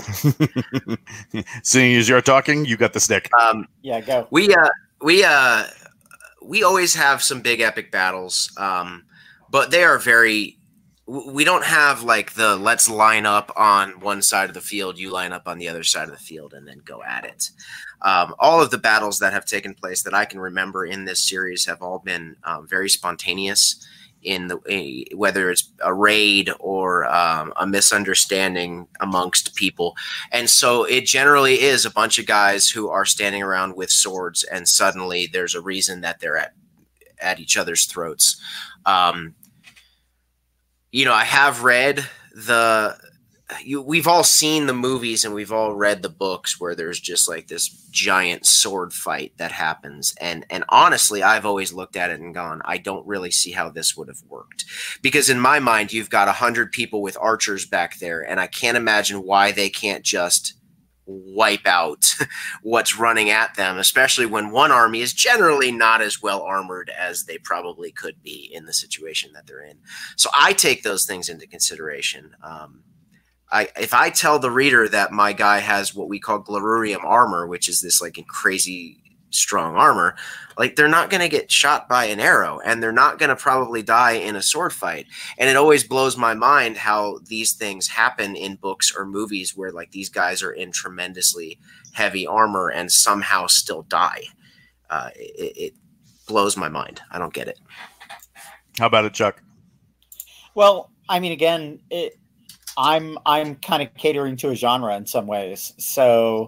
Seeing as you're talking, you got the stick. Um, yeah, go. We uh, we uh, we always have some big epic battles, um, but they are very. We don't have like the let's line up on one side of the field, you line up on the other side of the field, and then go at it. Um, all of the battles that have taken place that I can remember in this series have all been um, very spontaneous. In the whether it's a raid or um, a misunderstanding amongst people, and so it generally is a bunch of guys who are standing around with swords, and suddenly there's a reason that they're at at each other's throats. Um, you know, I have read the. You, we've all seen the movies and we've all read the books where there's just like this giant sword fight that happens. And, and honestly, I've always looked at it and gone, I don't really see how this would have worked, because in my mind, you've got a hundred people with archers back there. And I can't imagine why they can't just wipe out what's running at them, especially when one army is generally not as well armored as they probably could be in the situation that they're in. So I take those things into consideration. Um, I, if I tell the reader that my guy has what we call glorurium armor, which is this like crazy strong armor, like they're not going to get shot by an arrow and they're not going to probably die in a sword fight. And it always blows my mind how these things happen in books or movies where like these guys are in tremendously heavy armor and somehow still die. Uh, it, it blows my mind. I don't get it. How about it, Chuck? Well, I mean, again, it, I'm I'm kind of catering to a genre in some ways. So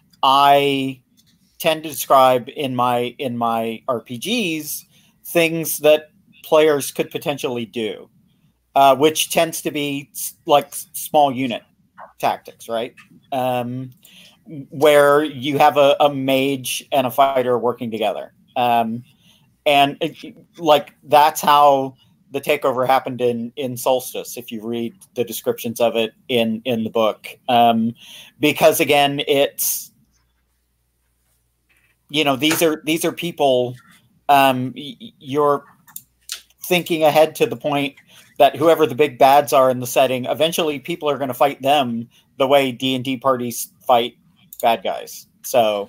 I tend to describe in my in my R P Gs things that players could potentially do, uh, which tends to be like small unit tactics, right? Um, where you have a, a mage and a fighter working together, um, and it, like that's how the takeover happened in, in Solstice, if you read the descriptions of it in, in the book. Um, because again, it's, you know, these are, these are people, um, y- you're thinking ahead to the point that whoever the big bads are in the setting, eventually people are going to fight them the way D and D parties fight bad guys. So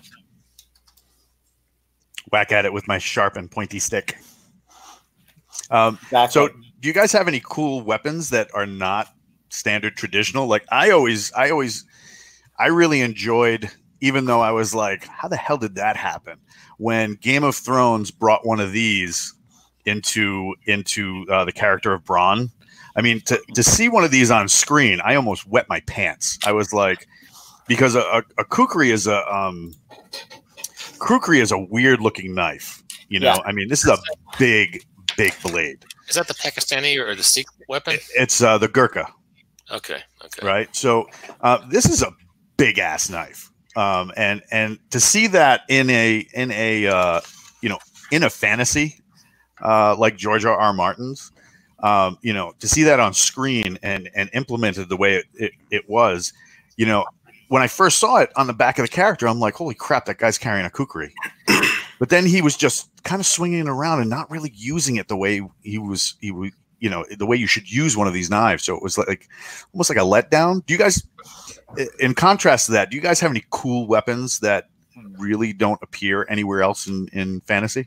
whack at it with my sharp and pointy stick. Um, exactly. So do you guys have any cool weapons that are not standard traditional? Like I always, I always, I really enjoyed, even though I was like, how the hell did that happen? When Game of Thrones brought one of these into, into uh, the character of Bronn. I mean, to, to see one of these on screen, I almost wet my pants. I was like, because a, a, a kukri is a, um, kukri is a weird looking knife. You know, yeah. I mean, this is a big, big blade. Is that the Pakistani or the Sikh weapon? It's uh, the Gurkha. Okay. Okay. Right. So uh, this is a big ass knife, um, and and to see that in a in a uh, you know in a fantasy uh, like George R. R. Martin's, um, you know, to see that on screen and and implemented the way it, it, it was, you know, when I first saw it on the back of the character, I'm like, holy crap, that guy's carrying a kukri. But then he was just kind of swinging it around and not really using it the way he was, he was, you know, the way you should use one of these knives. So it was like almost like a letdown. Do you guys, in contrast to that, do you guys have any cool weapons that really don't appear anywhere else in, in fantasy?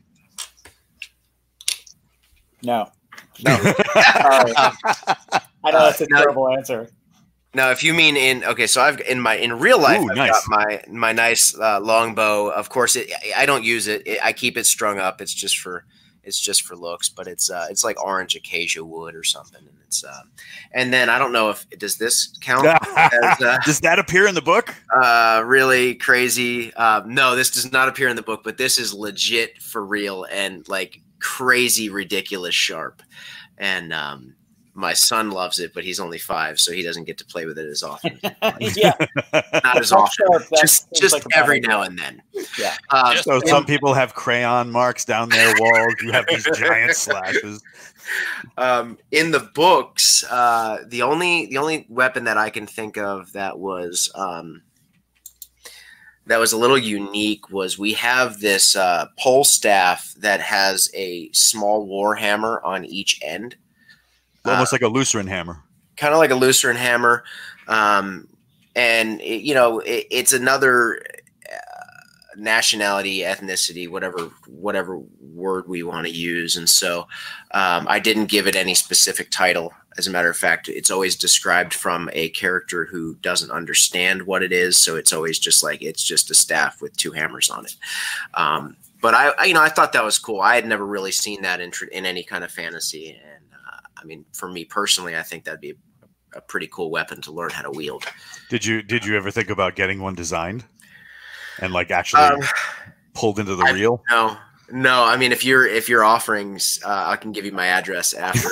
No. No. Sorry. I know that's a uh, terrible no. answer. Now, if you mean in okay, so I've in my in real life, Ooh, I've nice. got my my nice uh, longbow. Of course, it, I don't use it. it. I keep it strung up. It's just for it's just for looks, but it's uh, it's like orange acacia wood or something, and it's uh, and then I don't know if does this count? as, uh, does that appear in the book? Uh, really crazy. Uh, no, this does not appear in the book, but this is legit for real and like crazy, ridiculous sharp, and um. My son loves it, but he's only five, so he doesn't get to play with it as often. Yeah, not as often. Just, just like every now and then. Yeah. Uh, so some people have crayon marks down their walls. You have these giant slashes. Um, in the books, uh, the only the only weapon that I can think of that was um, that was a little unique was we have this uh, pole staff that has a small war hammer on each end. Almost uh, like a Lutheran hammer. kind of like a Lucifer and Hammer, um, and it, you know, it, it's another uh, nationality, ethnicity, whatever whatever word we want to use. And so, um, I didn't give it any specific title. As a matter of fact, it's always described from a character who doesn't understand what it is. So it's always just like, it's just a staff with two hammers on it. Um, but I, I, you know, I thought that was cool. I had never really seen that in, in any kind of fantasy. And uh, I mean, for me personally, I think that'd be a, a pretty cool weapon to learn how to wield. Did you, did you ever think about getting one designed and like actually um, pulled into the I, reel? No, no. I mean, if you're, if you're offering, uh, I can give you my address after.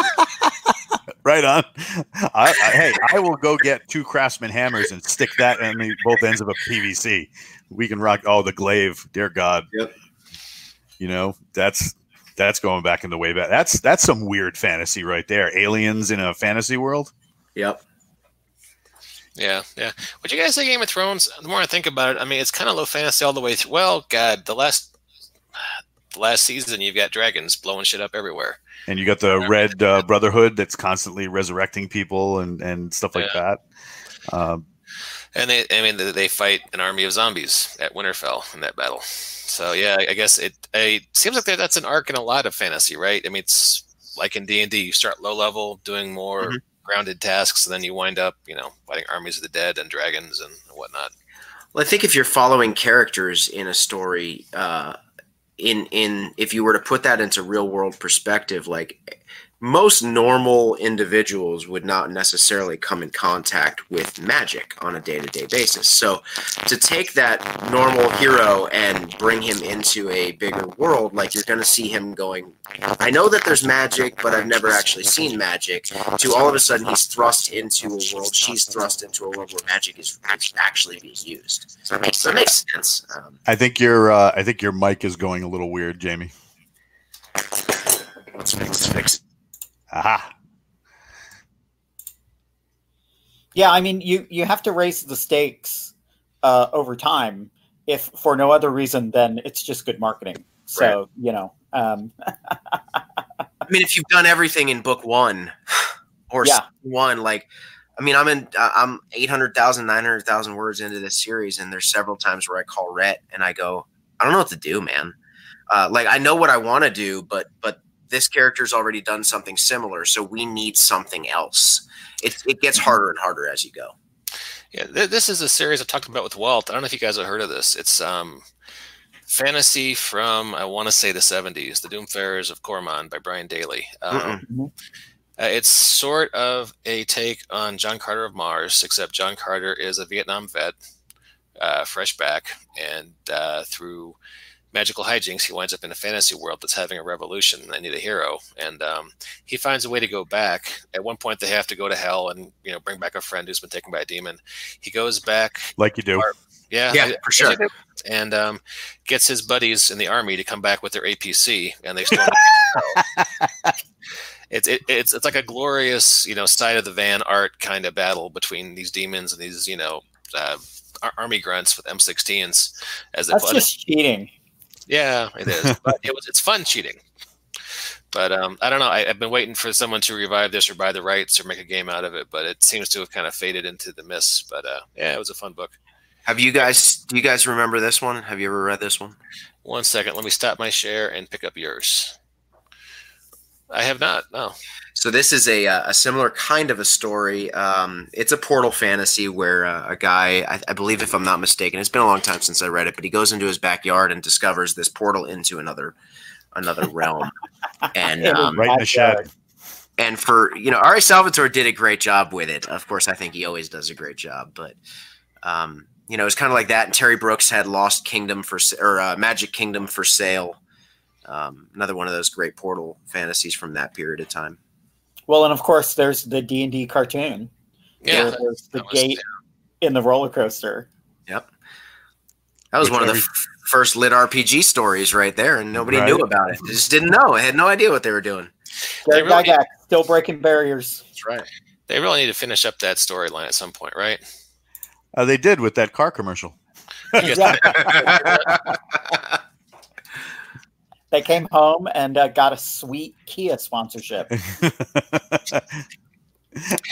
Right on. I, I, hey, I will go get two Craftsman hammers and stick that in the, both ends of a P V C. We can rock. Oh, the glaive, dear God. Yep. You know, that's that's going back in the way back. That's that's some weird fantasy right there. Aliens in a fantasy world. Yep. Yeah, yeah. What you guys say, Game of Thrones? The more I think about it, I mean, it's kind of low fantasy all the way through. Well, God, the last the last season, you've got dragons blowing shit up everywhere. And you got the Red uh, Brotherhood that's constantly resurrecting people and, and stuff like yeah. that. Um, and they, I mean, they fight an army of zombies at Winterfell in that battle. So yeah, I guess it, it seems like that's an arc in a lot of fantasy, right? I mean, it's like in D and D, you start low level, doing more mm-hmm. grounded tasks, and then you wind up, you know, fighting armies of the dead and dragons and whatnot. Well, I think if you're following characters in a story, uh, in in if you were to put that into real world perspective, like most normal individuals would not necessarily come in contact with magic on a day-to-day basis. So to take that normal hero and bring him into a bigger world, like you're going to see him going, I know that there's magic, but I've never actually seen magic, to all of a sudden he's thrust into a world, she's thrust into a world where magic is actually being used. So that makes, that makes sense. Um, I think your uh, I think your mic is going a little weird, Jamie. Let's fix, let's fix it. Aha. Yeah, I mean, you, you have to raise the stakes uh, over time, if for no other reason than it's just good marketing. So, right. you know. Um... I mean, if you've done everything in book one or yeah. one, like, I mean, I'm in, I'm eight hundred thousand, nine hundred thousand words into this series, and there's several times where I call Rhett and I go, I don't know what to do, man. Uh, like, I know what I want to do, but, but, this character's already done something similar, so we need something else. It, it gets harder and harder as you go. Yeah, th- this is a series I talked about with Walt. I don't know if you guys have heard of this. It's um, fantasy from, I want to say, the seventies, The Doomfarers of Corman by Brian Daley. Um, mm-hmm. uh, it's sort of a take on John Carter of Mars, except John Carter is a Vietnam vet, uh, fresh back, and uh, through magical hijinks, he winds up in a fantasy world that's having a revolution. And they need a hero, and um, he finds a way to go back. At one point, they have to go to hell and you know bring back a friend who's been taken by a demon. He goes back, like you do, or, yeah, yeah, for sure, and um, gets his buddies in the army to come back with their A P C, and they storm. It's it, it's it's like a glorious you know side of the van art kind of battle between these demons and these you know uh, army grunts with M sixteens as they that's play. just cheating. Yeah, it is. But it was, it's fun cheating. But um, I don't know. I, I've been waiting for someone to revive this or buy the rights or make a game out of it, but it seems to have kind of faded into the mist. But uh, yeah, it was a fun book. Have you guys, do you guys remember this one? Have you ever read this one? One second. Let me stop my share and pick up yours. I have not, no. So this is a a similar kind of a story. Um, it's a portal fantasy where uh, a guy, I, I believe if I'm not mistaken, it's been a long time since I read it, but he goes into his backyard and discovers this portal into another another realm. And um, right in the shed. And for, you know, Ari Salvatore did a great job with it. Of course, I think he always does a great job, but um, you know, it's kind of like that. And Terry Brooks had Lost Kingdom for or uh, Magic Kingdom for sale. Um, another one of those great portal fantasies from that period of time. Well, and of course, there's the D and D cartoon. Yeah, there's the was, gate yeah. in the roller coaster. Yep, that was Which one of the f- first lit R P G stories right there, and nobody right. knew about it. They just didn't know. I had no idea what they were doing. They really need, still breaking barriers. That's right. They really need to finish up that storyline at some point, right? Uh, they did with that car commercial. They came home and uh, got a sweet Kia sponsorship. I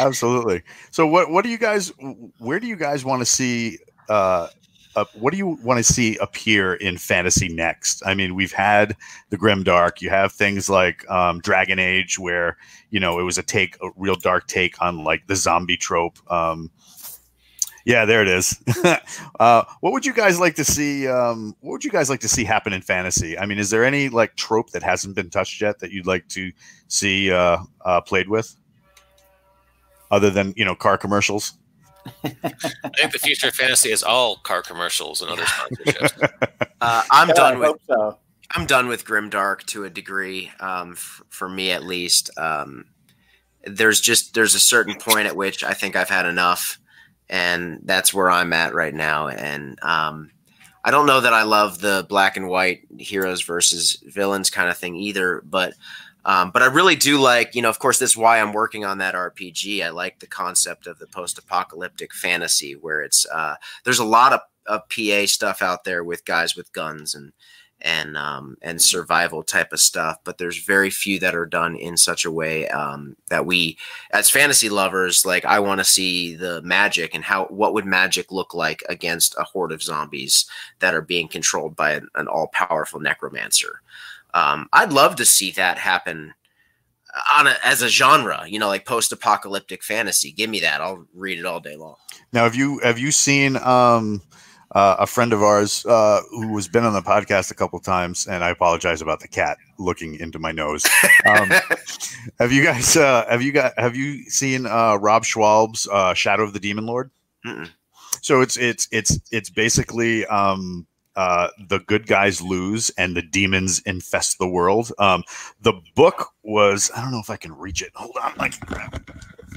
Absolutely. So what what do you guys where do you guys want to see uh uh, what do you want to see appear in fantasy next? I mean, we've had the Grimdark. You have things like um, Dragon Age, where you know it was a take, a real dark take on like the zombie trope. Um, yeah, there it is. uh, what would you guys like to see? Um, what would you guys like to see happen in fantasy? I mean, is there any like trope that hasn't been touched yet that you'd like to see uh, uh, played with, other than you know car commercials? I think the future of fantasy is all car commercials and other sponsorships. Uh, I'm Yeah, done I with. hope so. I'm done with Grimdark to a degree. Um, f- for me, at least, um, there's just there's a certain point at which I think I've had enough, and that's where I'm at right now. And um, I don't know that I love the black and white heroes versus villains kind of thing either, but. Um, but I really do like, you know, of course, this is why I'm working on that R P G. I like the concept of the post-apocalyptic fantasy where it's uh, there's a lot of, of P A stuff out there with guys with guns and and um, and survival type of stuff. But there's very few that are done in such a way um, that we, as fantasy lovers, like I want to see the magic and how what would magic look like against a horde of zombies that are being controlled by an, an all-powerful necromancer. Um, I'd love to see that happen on a, as a genre, you know, like post-apocalyptic fantasy. Give me that. I'll read it all day long. Now, have you have you seen um, uh, a friend of ours uh, who has been on the podcast a couple of times, and I apologize about the cat looking into my nose. Um, have you guys uh, have you got have you seen uh, Rob Schwalb's uh, Shadow of the Demon Lord? Mm-mm. So it's it's it's it's basically. Um, Uh, the good guys lose and the demons infest the world. Um, the book was, I don't know if I can reach it. Hold on. I can grab it.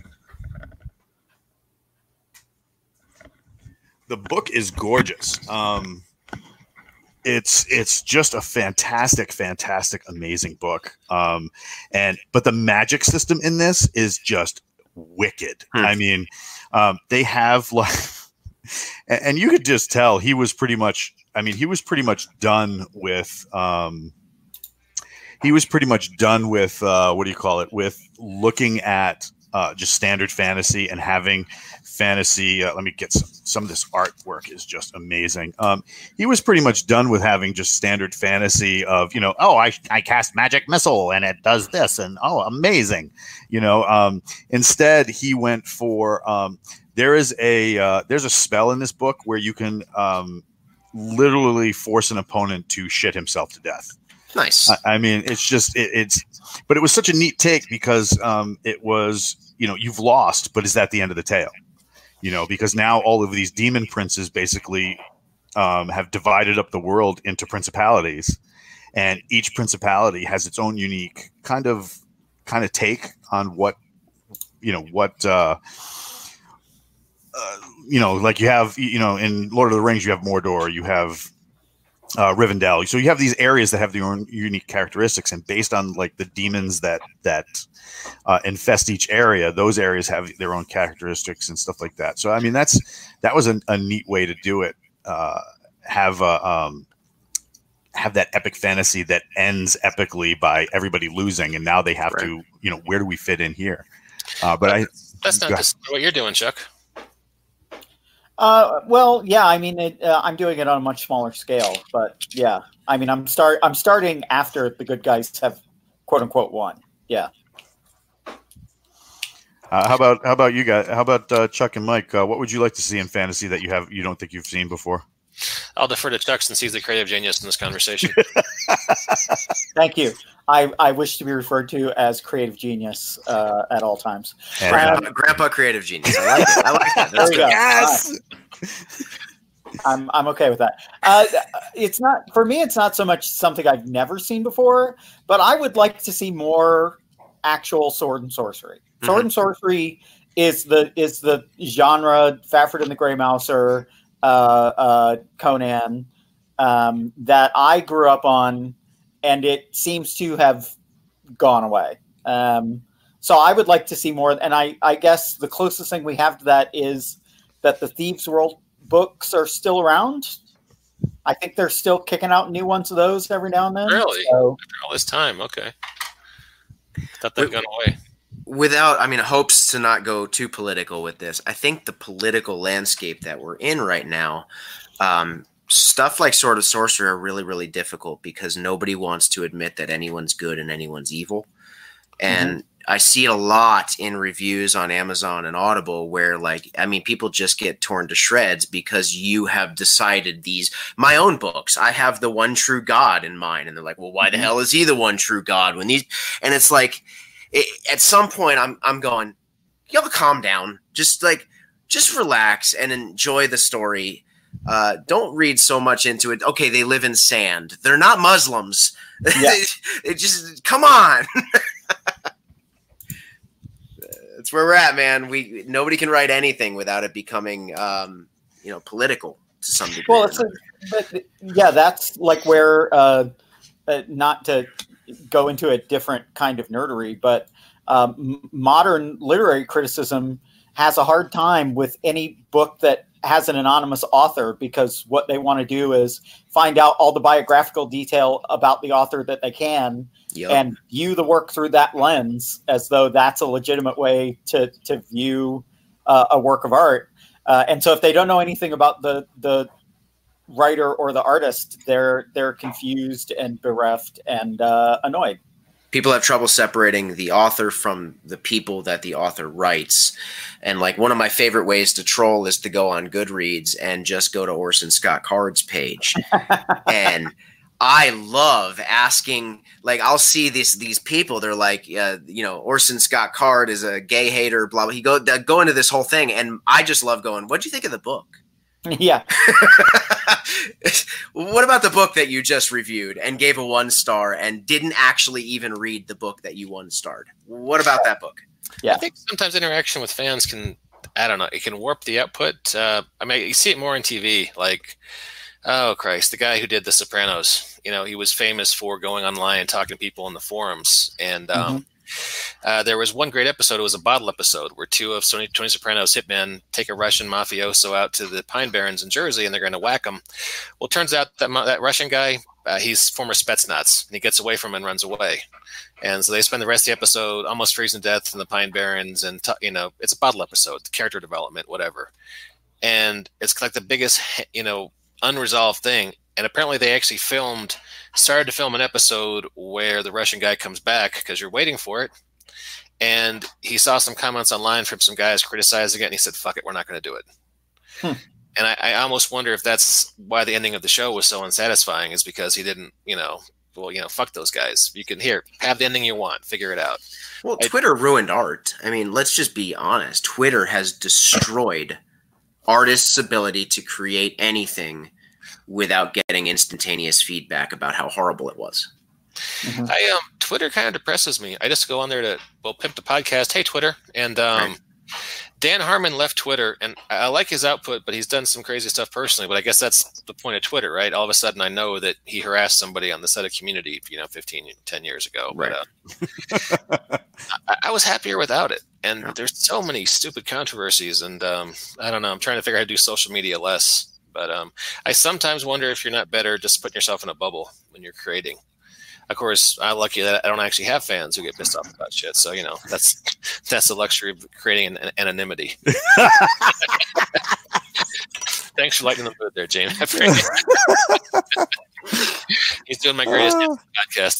The book is gorgeous. Um, it's, it's just a fantastic, fantastic, amazing book. Um, and, but the magic system in this is just wicked. Hmm. I mean, um, they have like, and you could just tell he was pretty much, I mean, he was pretty much done with, um, he was pretty much done with, uh, what do you call it? With looking at uh, just standard fantasy and having fantasy. Uh, let me get some, some of this artwork is just amazing. Um, he was pretty much done with having just standard fantasy of, you know, oh, I, I cast magic missile and it does this and, oh, amazing. You know, um, instead he went for, um, there is a, uh, there's a spell in this book where you can, um, literally force an opponent to shit himself to death. Nice. I, I mean, it's just it, it's, but it was such a neat take because um, it was, you know, you've lost, but is that the end of the tale? You know, because now all of these demon princes basically um, have divided up the world into principalities, and each principality has its own unique kind of kind of take on what, you know, what. Uh, Uh, you know, like you have, you know, in Lord of the Rings, you have Mordor, you have uh, Rivendell. So you have these areas that have their own unique characteristics, and based on like the demons that that uh, infest each area, those areas have their own characteristics and stuff like that. So I mean, that's that was a, a neat way to do it. Uh, have a, um, have that epic fantasy that ends epically by everybody losing, and now they have Right. to, you know, where do we fit in here? Uh, but I That's not just what you're doing, Chuck. Uh, well, yeah, I mean, it, uh, I'm doing it on a much smaller scale, but yeah, I mean, I'm start I'm starting after the good guys have quote unquote won. Yeah. Uh, how about how about you guys? How about uh, Chuck and Mike? Uh, what would you like to see in fantasy that you have you don't think you've seen before? I'll defer to Chuck since he's the creative genius in this conversation. Thank you. I, I wish to be referred to as creative genius uh, at all times. And, Grandpa, Grandpa creative genius. I like it. I like that. That's There we good. go. yes. I'm I'm okay with that. Uh, it's not for me. It's not so much something I've never seen before, but I would like to see more actual sword and sorcery. Sword Mhm. and sorcery is the is the genre. Fafhrd and the Grey Mouser, uh, uh, Conan, um, that I grew up on, and it seems to have gone away. Um, so I would like to see more. And I I guess the closest thing we have to that is that the Thieves' World books are still around. I think they're still kicking out new ones of those every now and then. Really? So, After all this time, okay. I thought they'd gone away. without, I mean, hopes to not go too political with this, I think the political landscape that we're in right now, um, stuff like Sword of Sorcery are really, really difficult because nobody wants to admit that anyone's good and anyone's evil. And mm-hmm. I see it a lot in reviews on Amazon and Audible where, like, I mean, people just get torn to shreds because you have decided these, my own books, I have the one true God in mind. And they're like, well, why the mm-hmm. hell is he the one true God when these, and it's like, it, at some point I'm, I'm going, y'all calm down. Just like, just relax and enjoy the story. Uh, don't read so much into it. Okay, they live in sand. They're not Muslims. Yeah. It just, come on. That's where we're at, man. We nobody can write anything without it becoming, um, you know, political to some degree. Well, it's a, but, yeah, that's like where, uh, uh, not to go into a different kind of nerdery, but um, modern literary criticism has a hard time with any book that has an anonymous author, because what they want to do is find out all the biographical detail about the author that they can. Yep. And view the work through that lens as though that's a legitimate way to to view uh, a work of art. Uh, and so if they don't know anything about the the writer or the artist, they're they're confused and bereft and uh, annoyed. People have trouble separating the author from the people that the author writes. And like one of my favorite ways to troll is to go on Goodreads and just go to Orson Scott Card's page. And I love asking, like, I'll see these these people. They're like, uh, you know, Orson Scott Card is a gay hater, blah, blah. He go go into this whole thing, and I just love going, what'd you think of the book? Yeah. What about the book that you just reviewed and gave a one star and didn't actually even read the book that you one starred? What about that book? Yeah, I think sometimes interaction with fans can, I don't know, it can warp the output. Uh, I mean, you see it more on T V, like. Oh, Christ, the guy who did The Sopranos, you know, he was famous for going online and talking to people in the forums. And um, mm-hmm. uh, there was one great episode. It was a bottle episode where two of Tony, Tony Soprano's hitmen take a Russian mafioso out to the Pine Barrens in Jersey, and they're going to whack him. Well, it turns out that that Russian guy, uh, he's former Spetsnaz, and he gets away from him and runs away. And so they spend the rest of the episode almost freezing to death in the Pine Barrens. And, t- you know, it's a bottle episode, character development, whatever. And it's like the biggest, you know, unresolved thing. And apparently they actually filmed started to film an episode where the Russian guy comes back because you're waiting for it, and he saw some comments online from some guys criticizing it, and he said, fuck it, we're not going to do it. hmm. And I, I almost wonder if that's why the ending of the show was so unsatisfying, is because he didn't, you know, well, you know, fuck those guys. You can here have the ending you want, figure it out. Well, I, Twitter ruined art. I mean, let's just be honest. Twitter has destroyed artists' ability to create anything without getting instantaneous feedback about how horrible it was. Mm-hmm. I um Twitter kind of depresses me. I just go on there to well pimp the podcast. Hey Twitter, and um, right. Dan Harmon left Twitter, and I like his output, but he's done some crazy stuff personally. But I guess that's the point of Twitter, right? All of a sudden, I know that he harassed somebody on the set of Community, you know, fifteen, ten years ago. Right. But uh, I, I was happier without it. And yeah. There's so many stupid controversies, and um, I don't know. I'm trying to figure out how to do social media less. But um, I sometimes wonder if you're not better just putting yourself in a bubble when you're creating. Of course, I'm lucky that I don't actually have fans who get pissed off about shit. So, you know, that's that's the luxury of creating an anonymity. Thanks for lighting the mood there, James. He's doing my greatest uh. podcast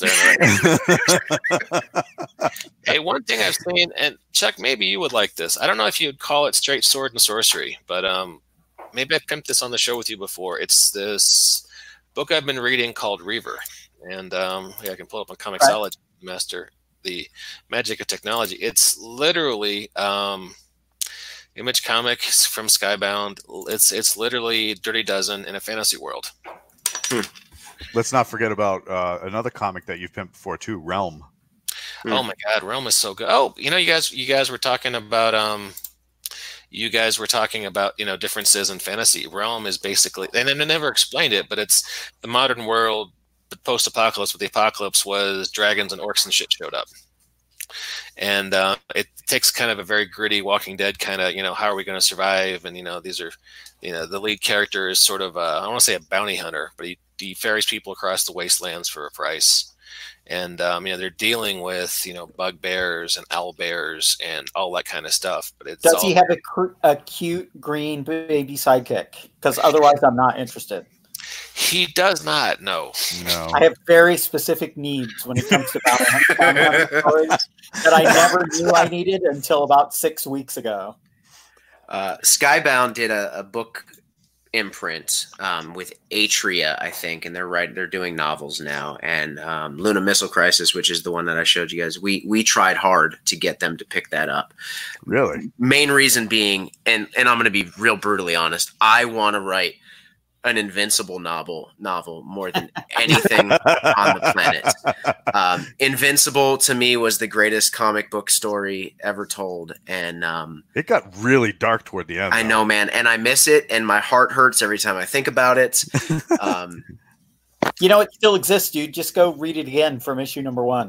there. Hey, one thing I've seen, and Chuck, maybe you would like this. I don't know if you'd call it straight sword and sorcery, but um, maybe I've pimped this on the show with you before. It's this book I've been reading called Reaver. And um, yeah, I can pull up on Comixology, right. Master the Magic of Technology. It's literally um, Image Comics from Skybound. It's it's literally Dirty Dozen in a fantasy world. Hmm. Let's not forget about uh, another comic that you've pimped before too, Realm. Hmm. Oh my God, Realm is so good. Oh, you know, you guys, you guys were talking about, um, you guys were talking about, you know, differences in fantasy. Realm is basically, and they never explained it, but it's the modern world. The post-apocalypse, but the apocalypse was dragons and orcs and shit showed up. And uh, it takes kind of a very gritty Walking Dead kind of, you know, how are we going to survive? And, you know, these are, you know, the lead character is sort of, a, I don't want to say a bounty hunter, but he, he ferries people across the wastelands for a price. and um, you know they're dealing with you know bugbears and owlbears and all that kind of stuff. But it's Does all, he have a, cr- a cute green baby sidekick? Because otherwise, I'm not interested. He does not. No. No. I have very specific needs when it comes to bounty hunting stories that I never knew I needed until about six weeks ago. Uh, Skybound did a, a book imprint um, with Atria, I think, and they're right. They're doing novels now. And um, Luna Missile Crisis, which is the one that I showed you guys, we we tried hard to get them to pick that up. Really? Main reason being, and and I'm going to be real brutally honest, I want to write an Invincible novel novel more than anything on the planet. Um, Invincible to me was the greatest comic book story ever told, and um, it got really dark toward the end. I though. know, man, and I miss it, and my heart hurts every time I think about it. Um, You know, it still exists, dude. Just go read it again from issue number one.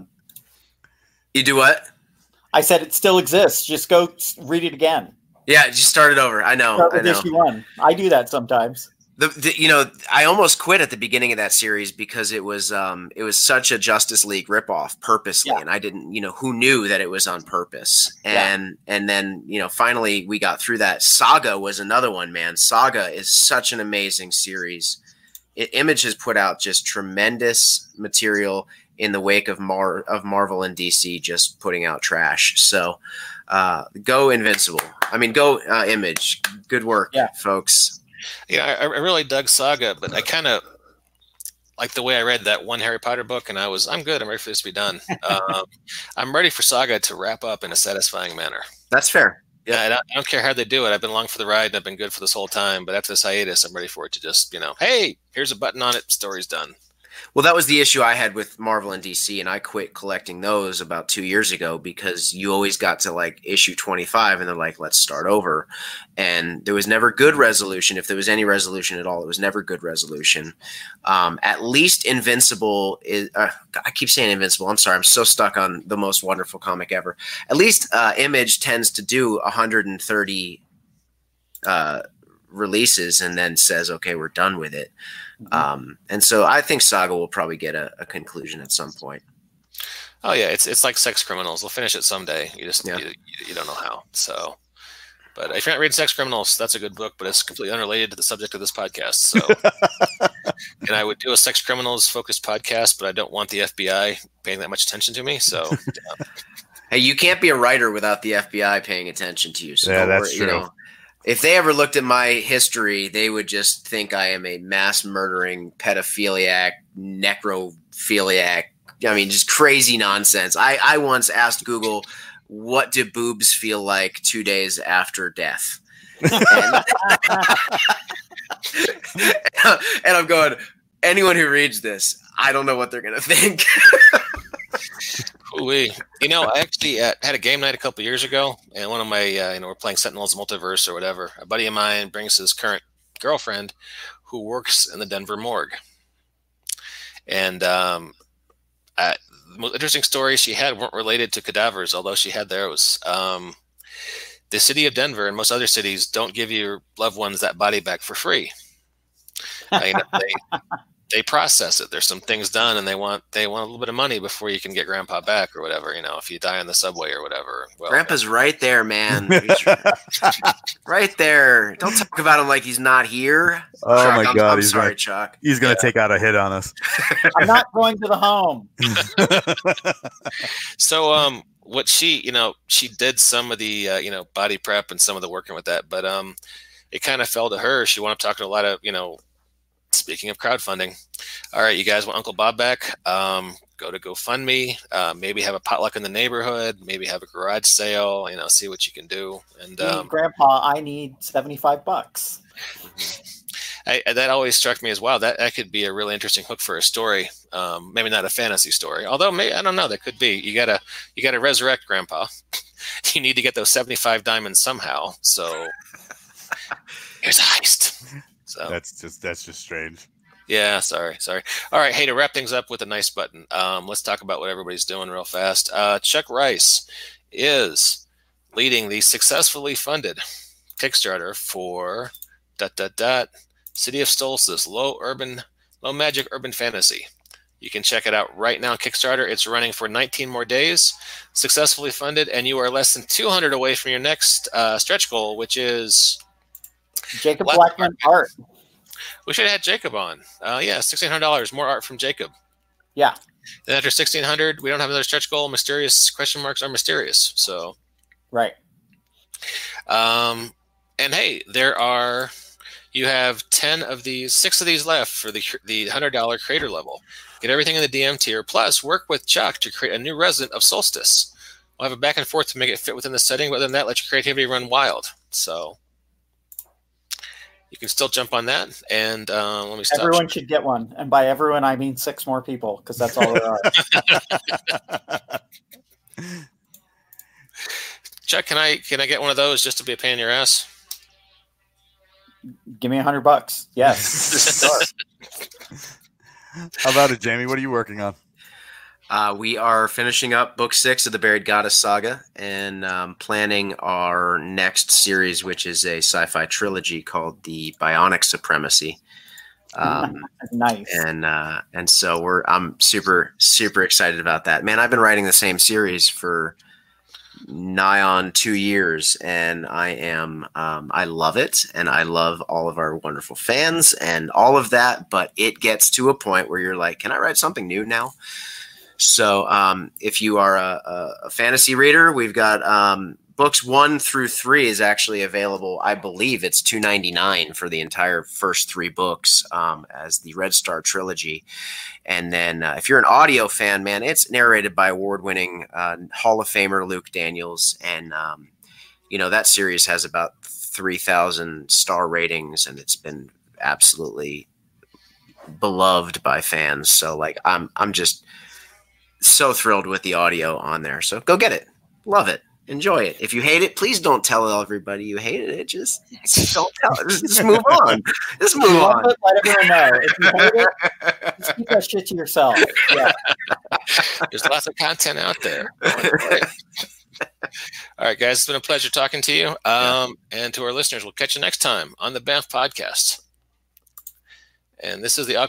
you do what? I said it still exists. Just go read it again. Yeah, just start it over. I know. Start I with know. issue one. I do that sometimes. The, the, you know, I almost quit at the beginning of that series because it was um, it was such a Justice League ripoff purposely, Yeah. and I didn't, you know, who knew that it was on purpose, Yeah. and and then you know, finally we got through that. Saga was another one, man. Saga is such an amazing series. It, Image has put out just tremendous material in the wake of Mar of Marvel and D C just putting out trash. So uh, go Invincible. I mean, go uh, Image. Good work, Yeah. folks. Yeah, I, I really dug Saga, but I kind of like the way I read that one Harry Potter book, and I was, I'm good. I'm ready for this to be done. um, I'm ready for Saga to wrap up in a satisfying manner. That's fair. Yeah, I don't, I don't care how they do it. I've been along for the ride, and I've been good for this whole time. But after this hiatus, I'm ready for it to just, you know, hey, here's a button on it. Story's done. Well, that was the issue I had with Marvel and D C, and I quit collecting those about two years ago because you always got to like issue twenty-five, and they're like, let's start over. And there was never good resolution. If there was any resolution at all, it was never good resolution. Um, at least Invincible is, uh, I keep saying Invincible. I'm sorry. I'm so stuck on the most wonderful comic ever. At least uh, Image tends to do one hundred thirty uh, releases and then says, okay, we're done with it. Um, and so I think Saga will probably get a, a conclusion at some point. Oh yeah, it's it's like Sex Criminals. They'll finish it someday. You just Yeah. you, you don't know how. So, but if you're not reading Sex Criminals, that's a good book, but it's completely unrelated to the subject of this podcast. So, and I would do a Sex Criminals focused podcast, but I don't want the F B I paying that much attention to me. So, yeah. Hey, you can't be a writer without the F B I paying attention to you. So Yeah, don't that's worry, true. You know, if they ever looked at my history, they would just think I am a mass murdering pedophiliac, necrophiliac. I mean, just crazy nonsense. I, I once asked Google, what do boobs feel like two days after death? And, and I'm going, anyone who reads this, I don't know what they're going to think. Ooh-wee. You know, I actually uh, had a game night a couple years ago, and one of my, uh, you know, we're playing Sentinels Multiverse or whatever. A buddy of mine brings his current girlfriend who works in the Denver morgue. And um, uh, the most interesting stories she had weren't related to cadavers, although she had those. Um, the city of Denver and most other cities don't give your loved ones that body back for free. I mean, they, they process it. There's some things done, and they want they want a little bit of money before you can get Grandpa back or whatever. You know, if you die on the subway or whatever. Well, Grandpa's right there, man. He's right there. Don't talk about him like he's not here. Oh Chuck, my I'm, God, I'm he's sorry, right. Chuck. He's gonna Yeah. take out a hit on us. I'm not going to the home. So, um, what she, you know, she did some of the, uh, you know, body prep and some of the working with that, but um, it kind of fell to her. She wound up talking to a lot of, you know, speaking of crowdfunding. All right, you guys want Uncle Bob back? Um, go to GoFundMe. Uh, maybe have a potluck in the neighborhood. Maybe have a garage sale. You know, see what you can do. And Hey, um, Grandpa, I need seventy-five bucks. I, that always struck me as wow. That that could be a really interesting hook for a story. Um, maybe not a fantasy story, although maybe I don't know. That could be. You gotta you gotta resurrect Grandpa. You need to get those seventy-five diamonds somehow. So here's a heist. So That's just that's just strange. yeah, sorry, sorry. All right, hey, to wrap things up with a nice button, um, let's talk about what everybody's doing real fast. Uh, Chuck Rice is leading the successfully funded Kickstarter for dot dot dot City of Stolzis, low urban, low magic urban fantasy. You can check it out right now on Kickstarter. It's running for nineteen more days, successfully funded, and you are less than two hundred away from your next uh, stretch goal, which is Jacob Blackman art. We should have had Jacob on. Uh, yeah, sixteen hundred dollars more art from Jacob. Yeah. Then after sixteen hundred, we don't have another stretch goal. Mysterious question marks are mysterious. So, right. Um, and hey, there are. You have ten of these, six of these left for the the one hundred dollars creator level. Get everything in the D M tier. Plus, work with Chuck to create a new resident of Solstice. We'll have a back and forth to make it fit within the setting, but other than that, let your creativity run wild. So you can still jump on that. And uh, let me stop. Everyone should get one. And by everyone, I mean six more people, because that's all there are. Chuck, can I can I get one of those just to be a pain in your ass? Give me a hundred bucks. Yes. Sure. How about it, Jamie? What are you working on? Uh, we are finishing up book six of the Buried Goddess Saga and um, planning our next series, which is a sci-fi trilogy called the Bionic Supremacy. Um, nice. And uh, and so we're I'm super super excited about that. Man, I've been writing the same series for nigh on two years, and I am um, I love it, and I love all of our wonderful fans and all of that. But it gets to a point where you're like, can I write something new now? So um, if you are a, a, a fantasy reader, we've got um, books one through three is actually available. I believe it's two ninety-nine for the entire first three books um, as the Red Star trilogy. And then uh, if you're an audio fan, man, it's narrated by award-winning uh, Hall of Famer Luke Daniels. And, um, you know, that series has about three thousand star ratings, and it's been absolutely beloved by fans. So, like, I'm I'm just so thrilled with the audio on there. So go get it. Love it. Enjoy it. If you hate it, please don't tell everybody you hated it. Just, just don't tell it. Just, just move on. Just move on. It, let everyone know. If you hate it, just keep that shit to yourself. Yeah. There's lots of content out there. All right, guys. It's been a pleasure talking to you. Um, and to our listeners, we'll catch you next time on the Banff Podcast. And this is the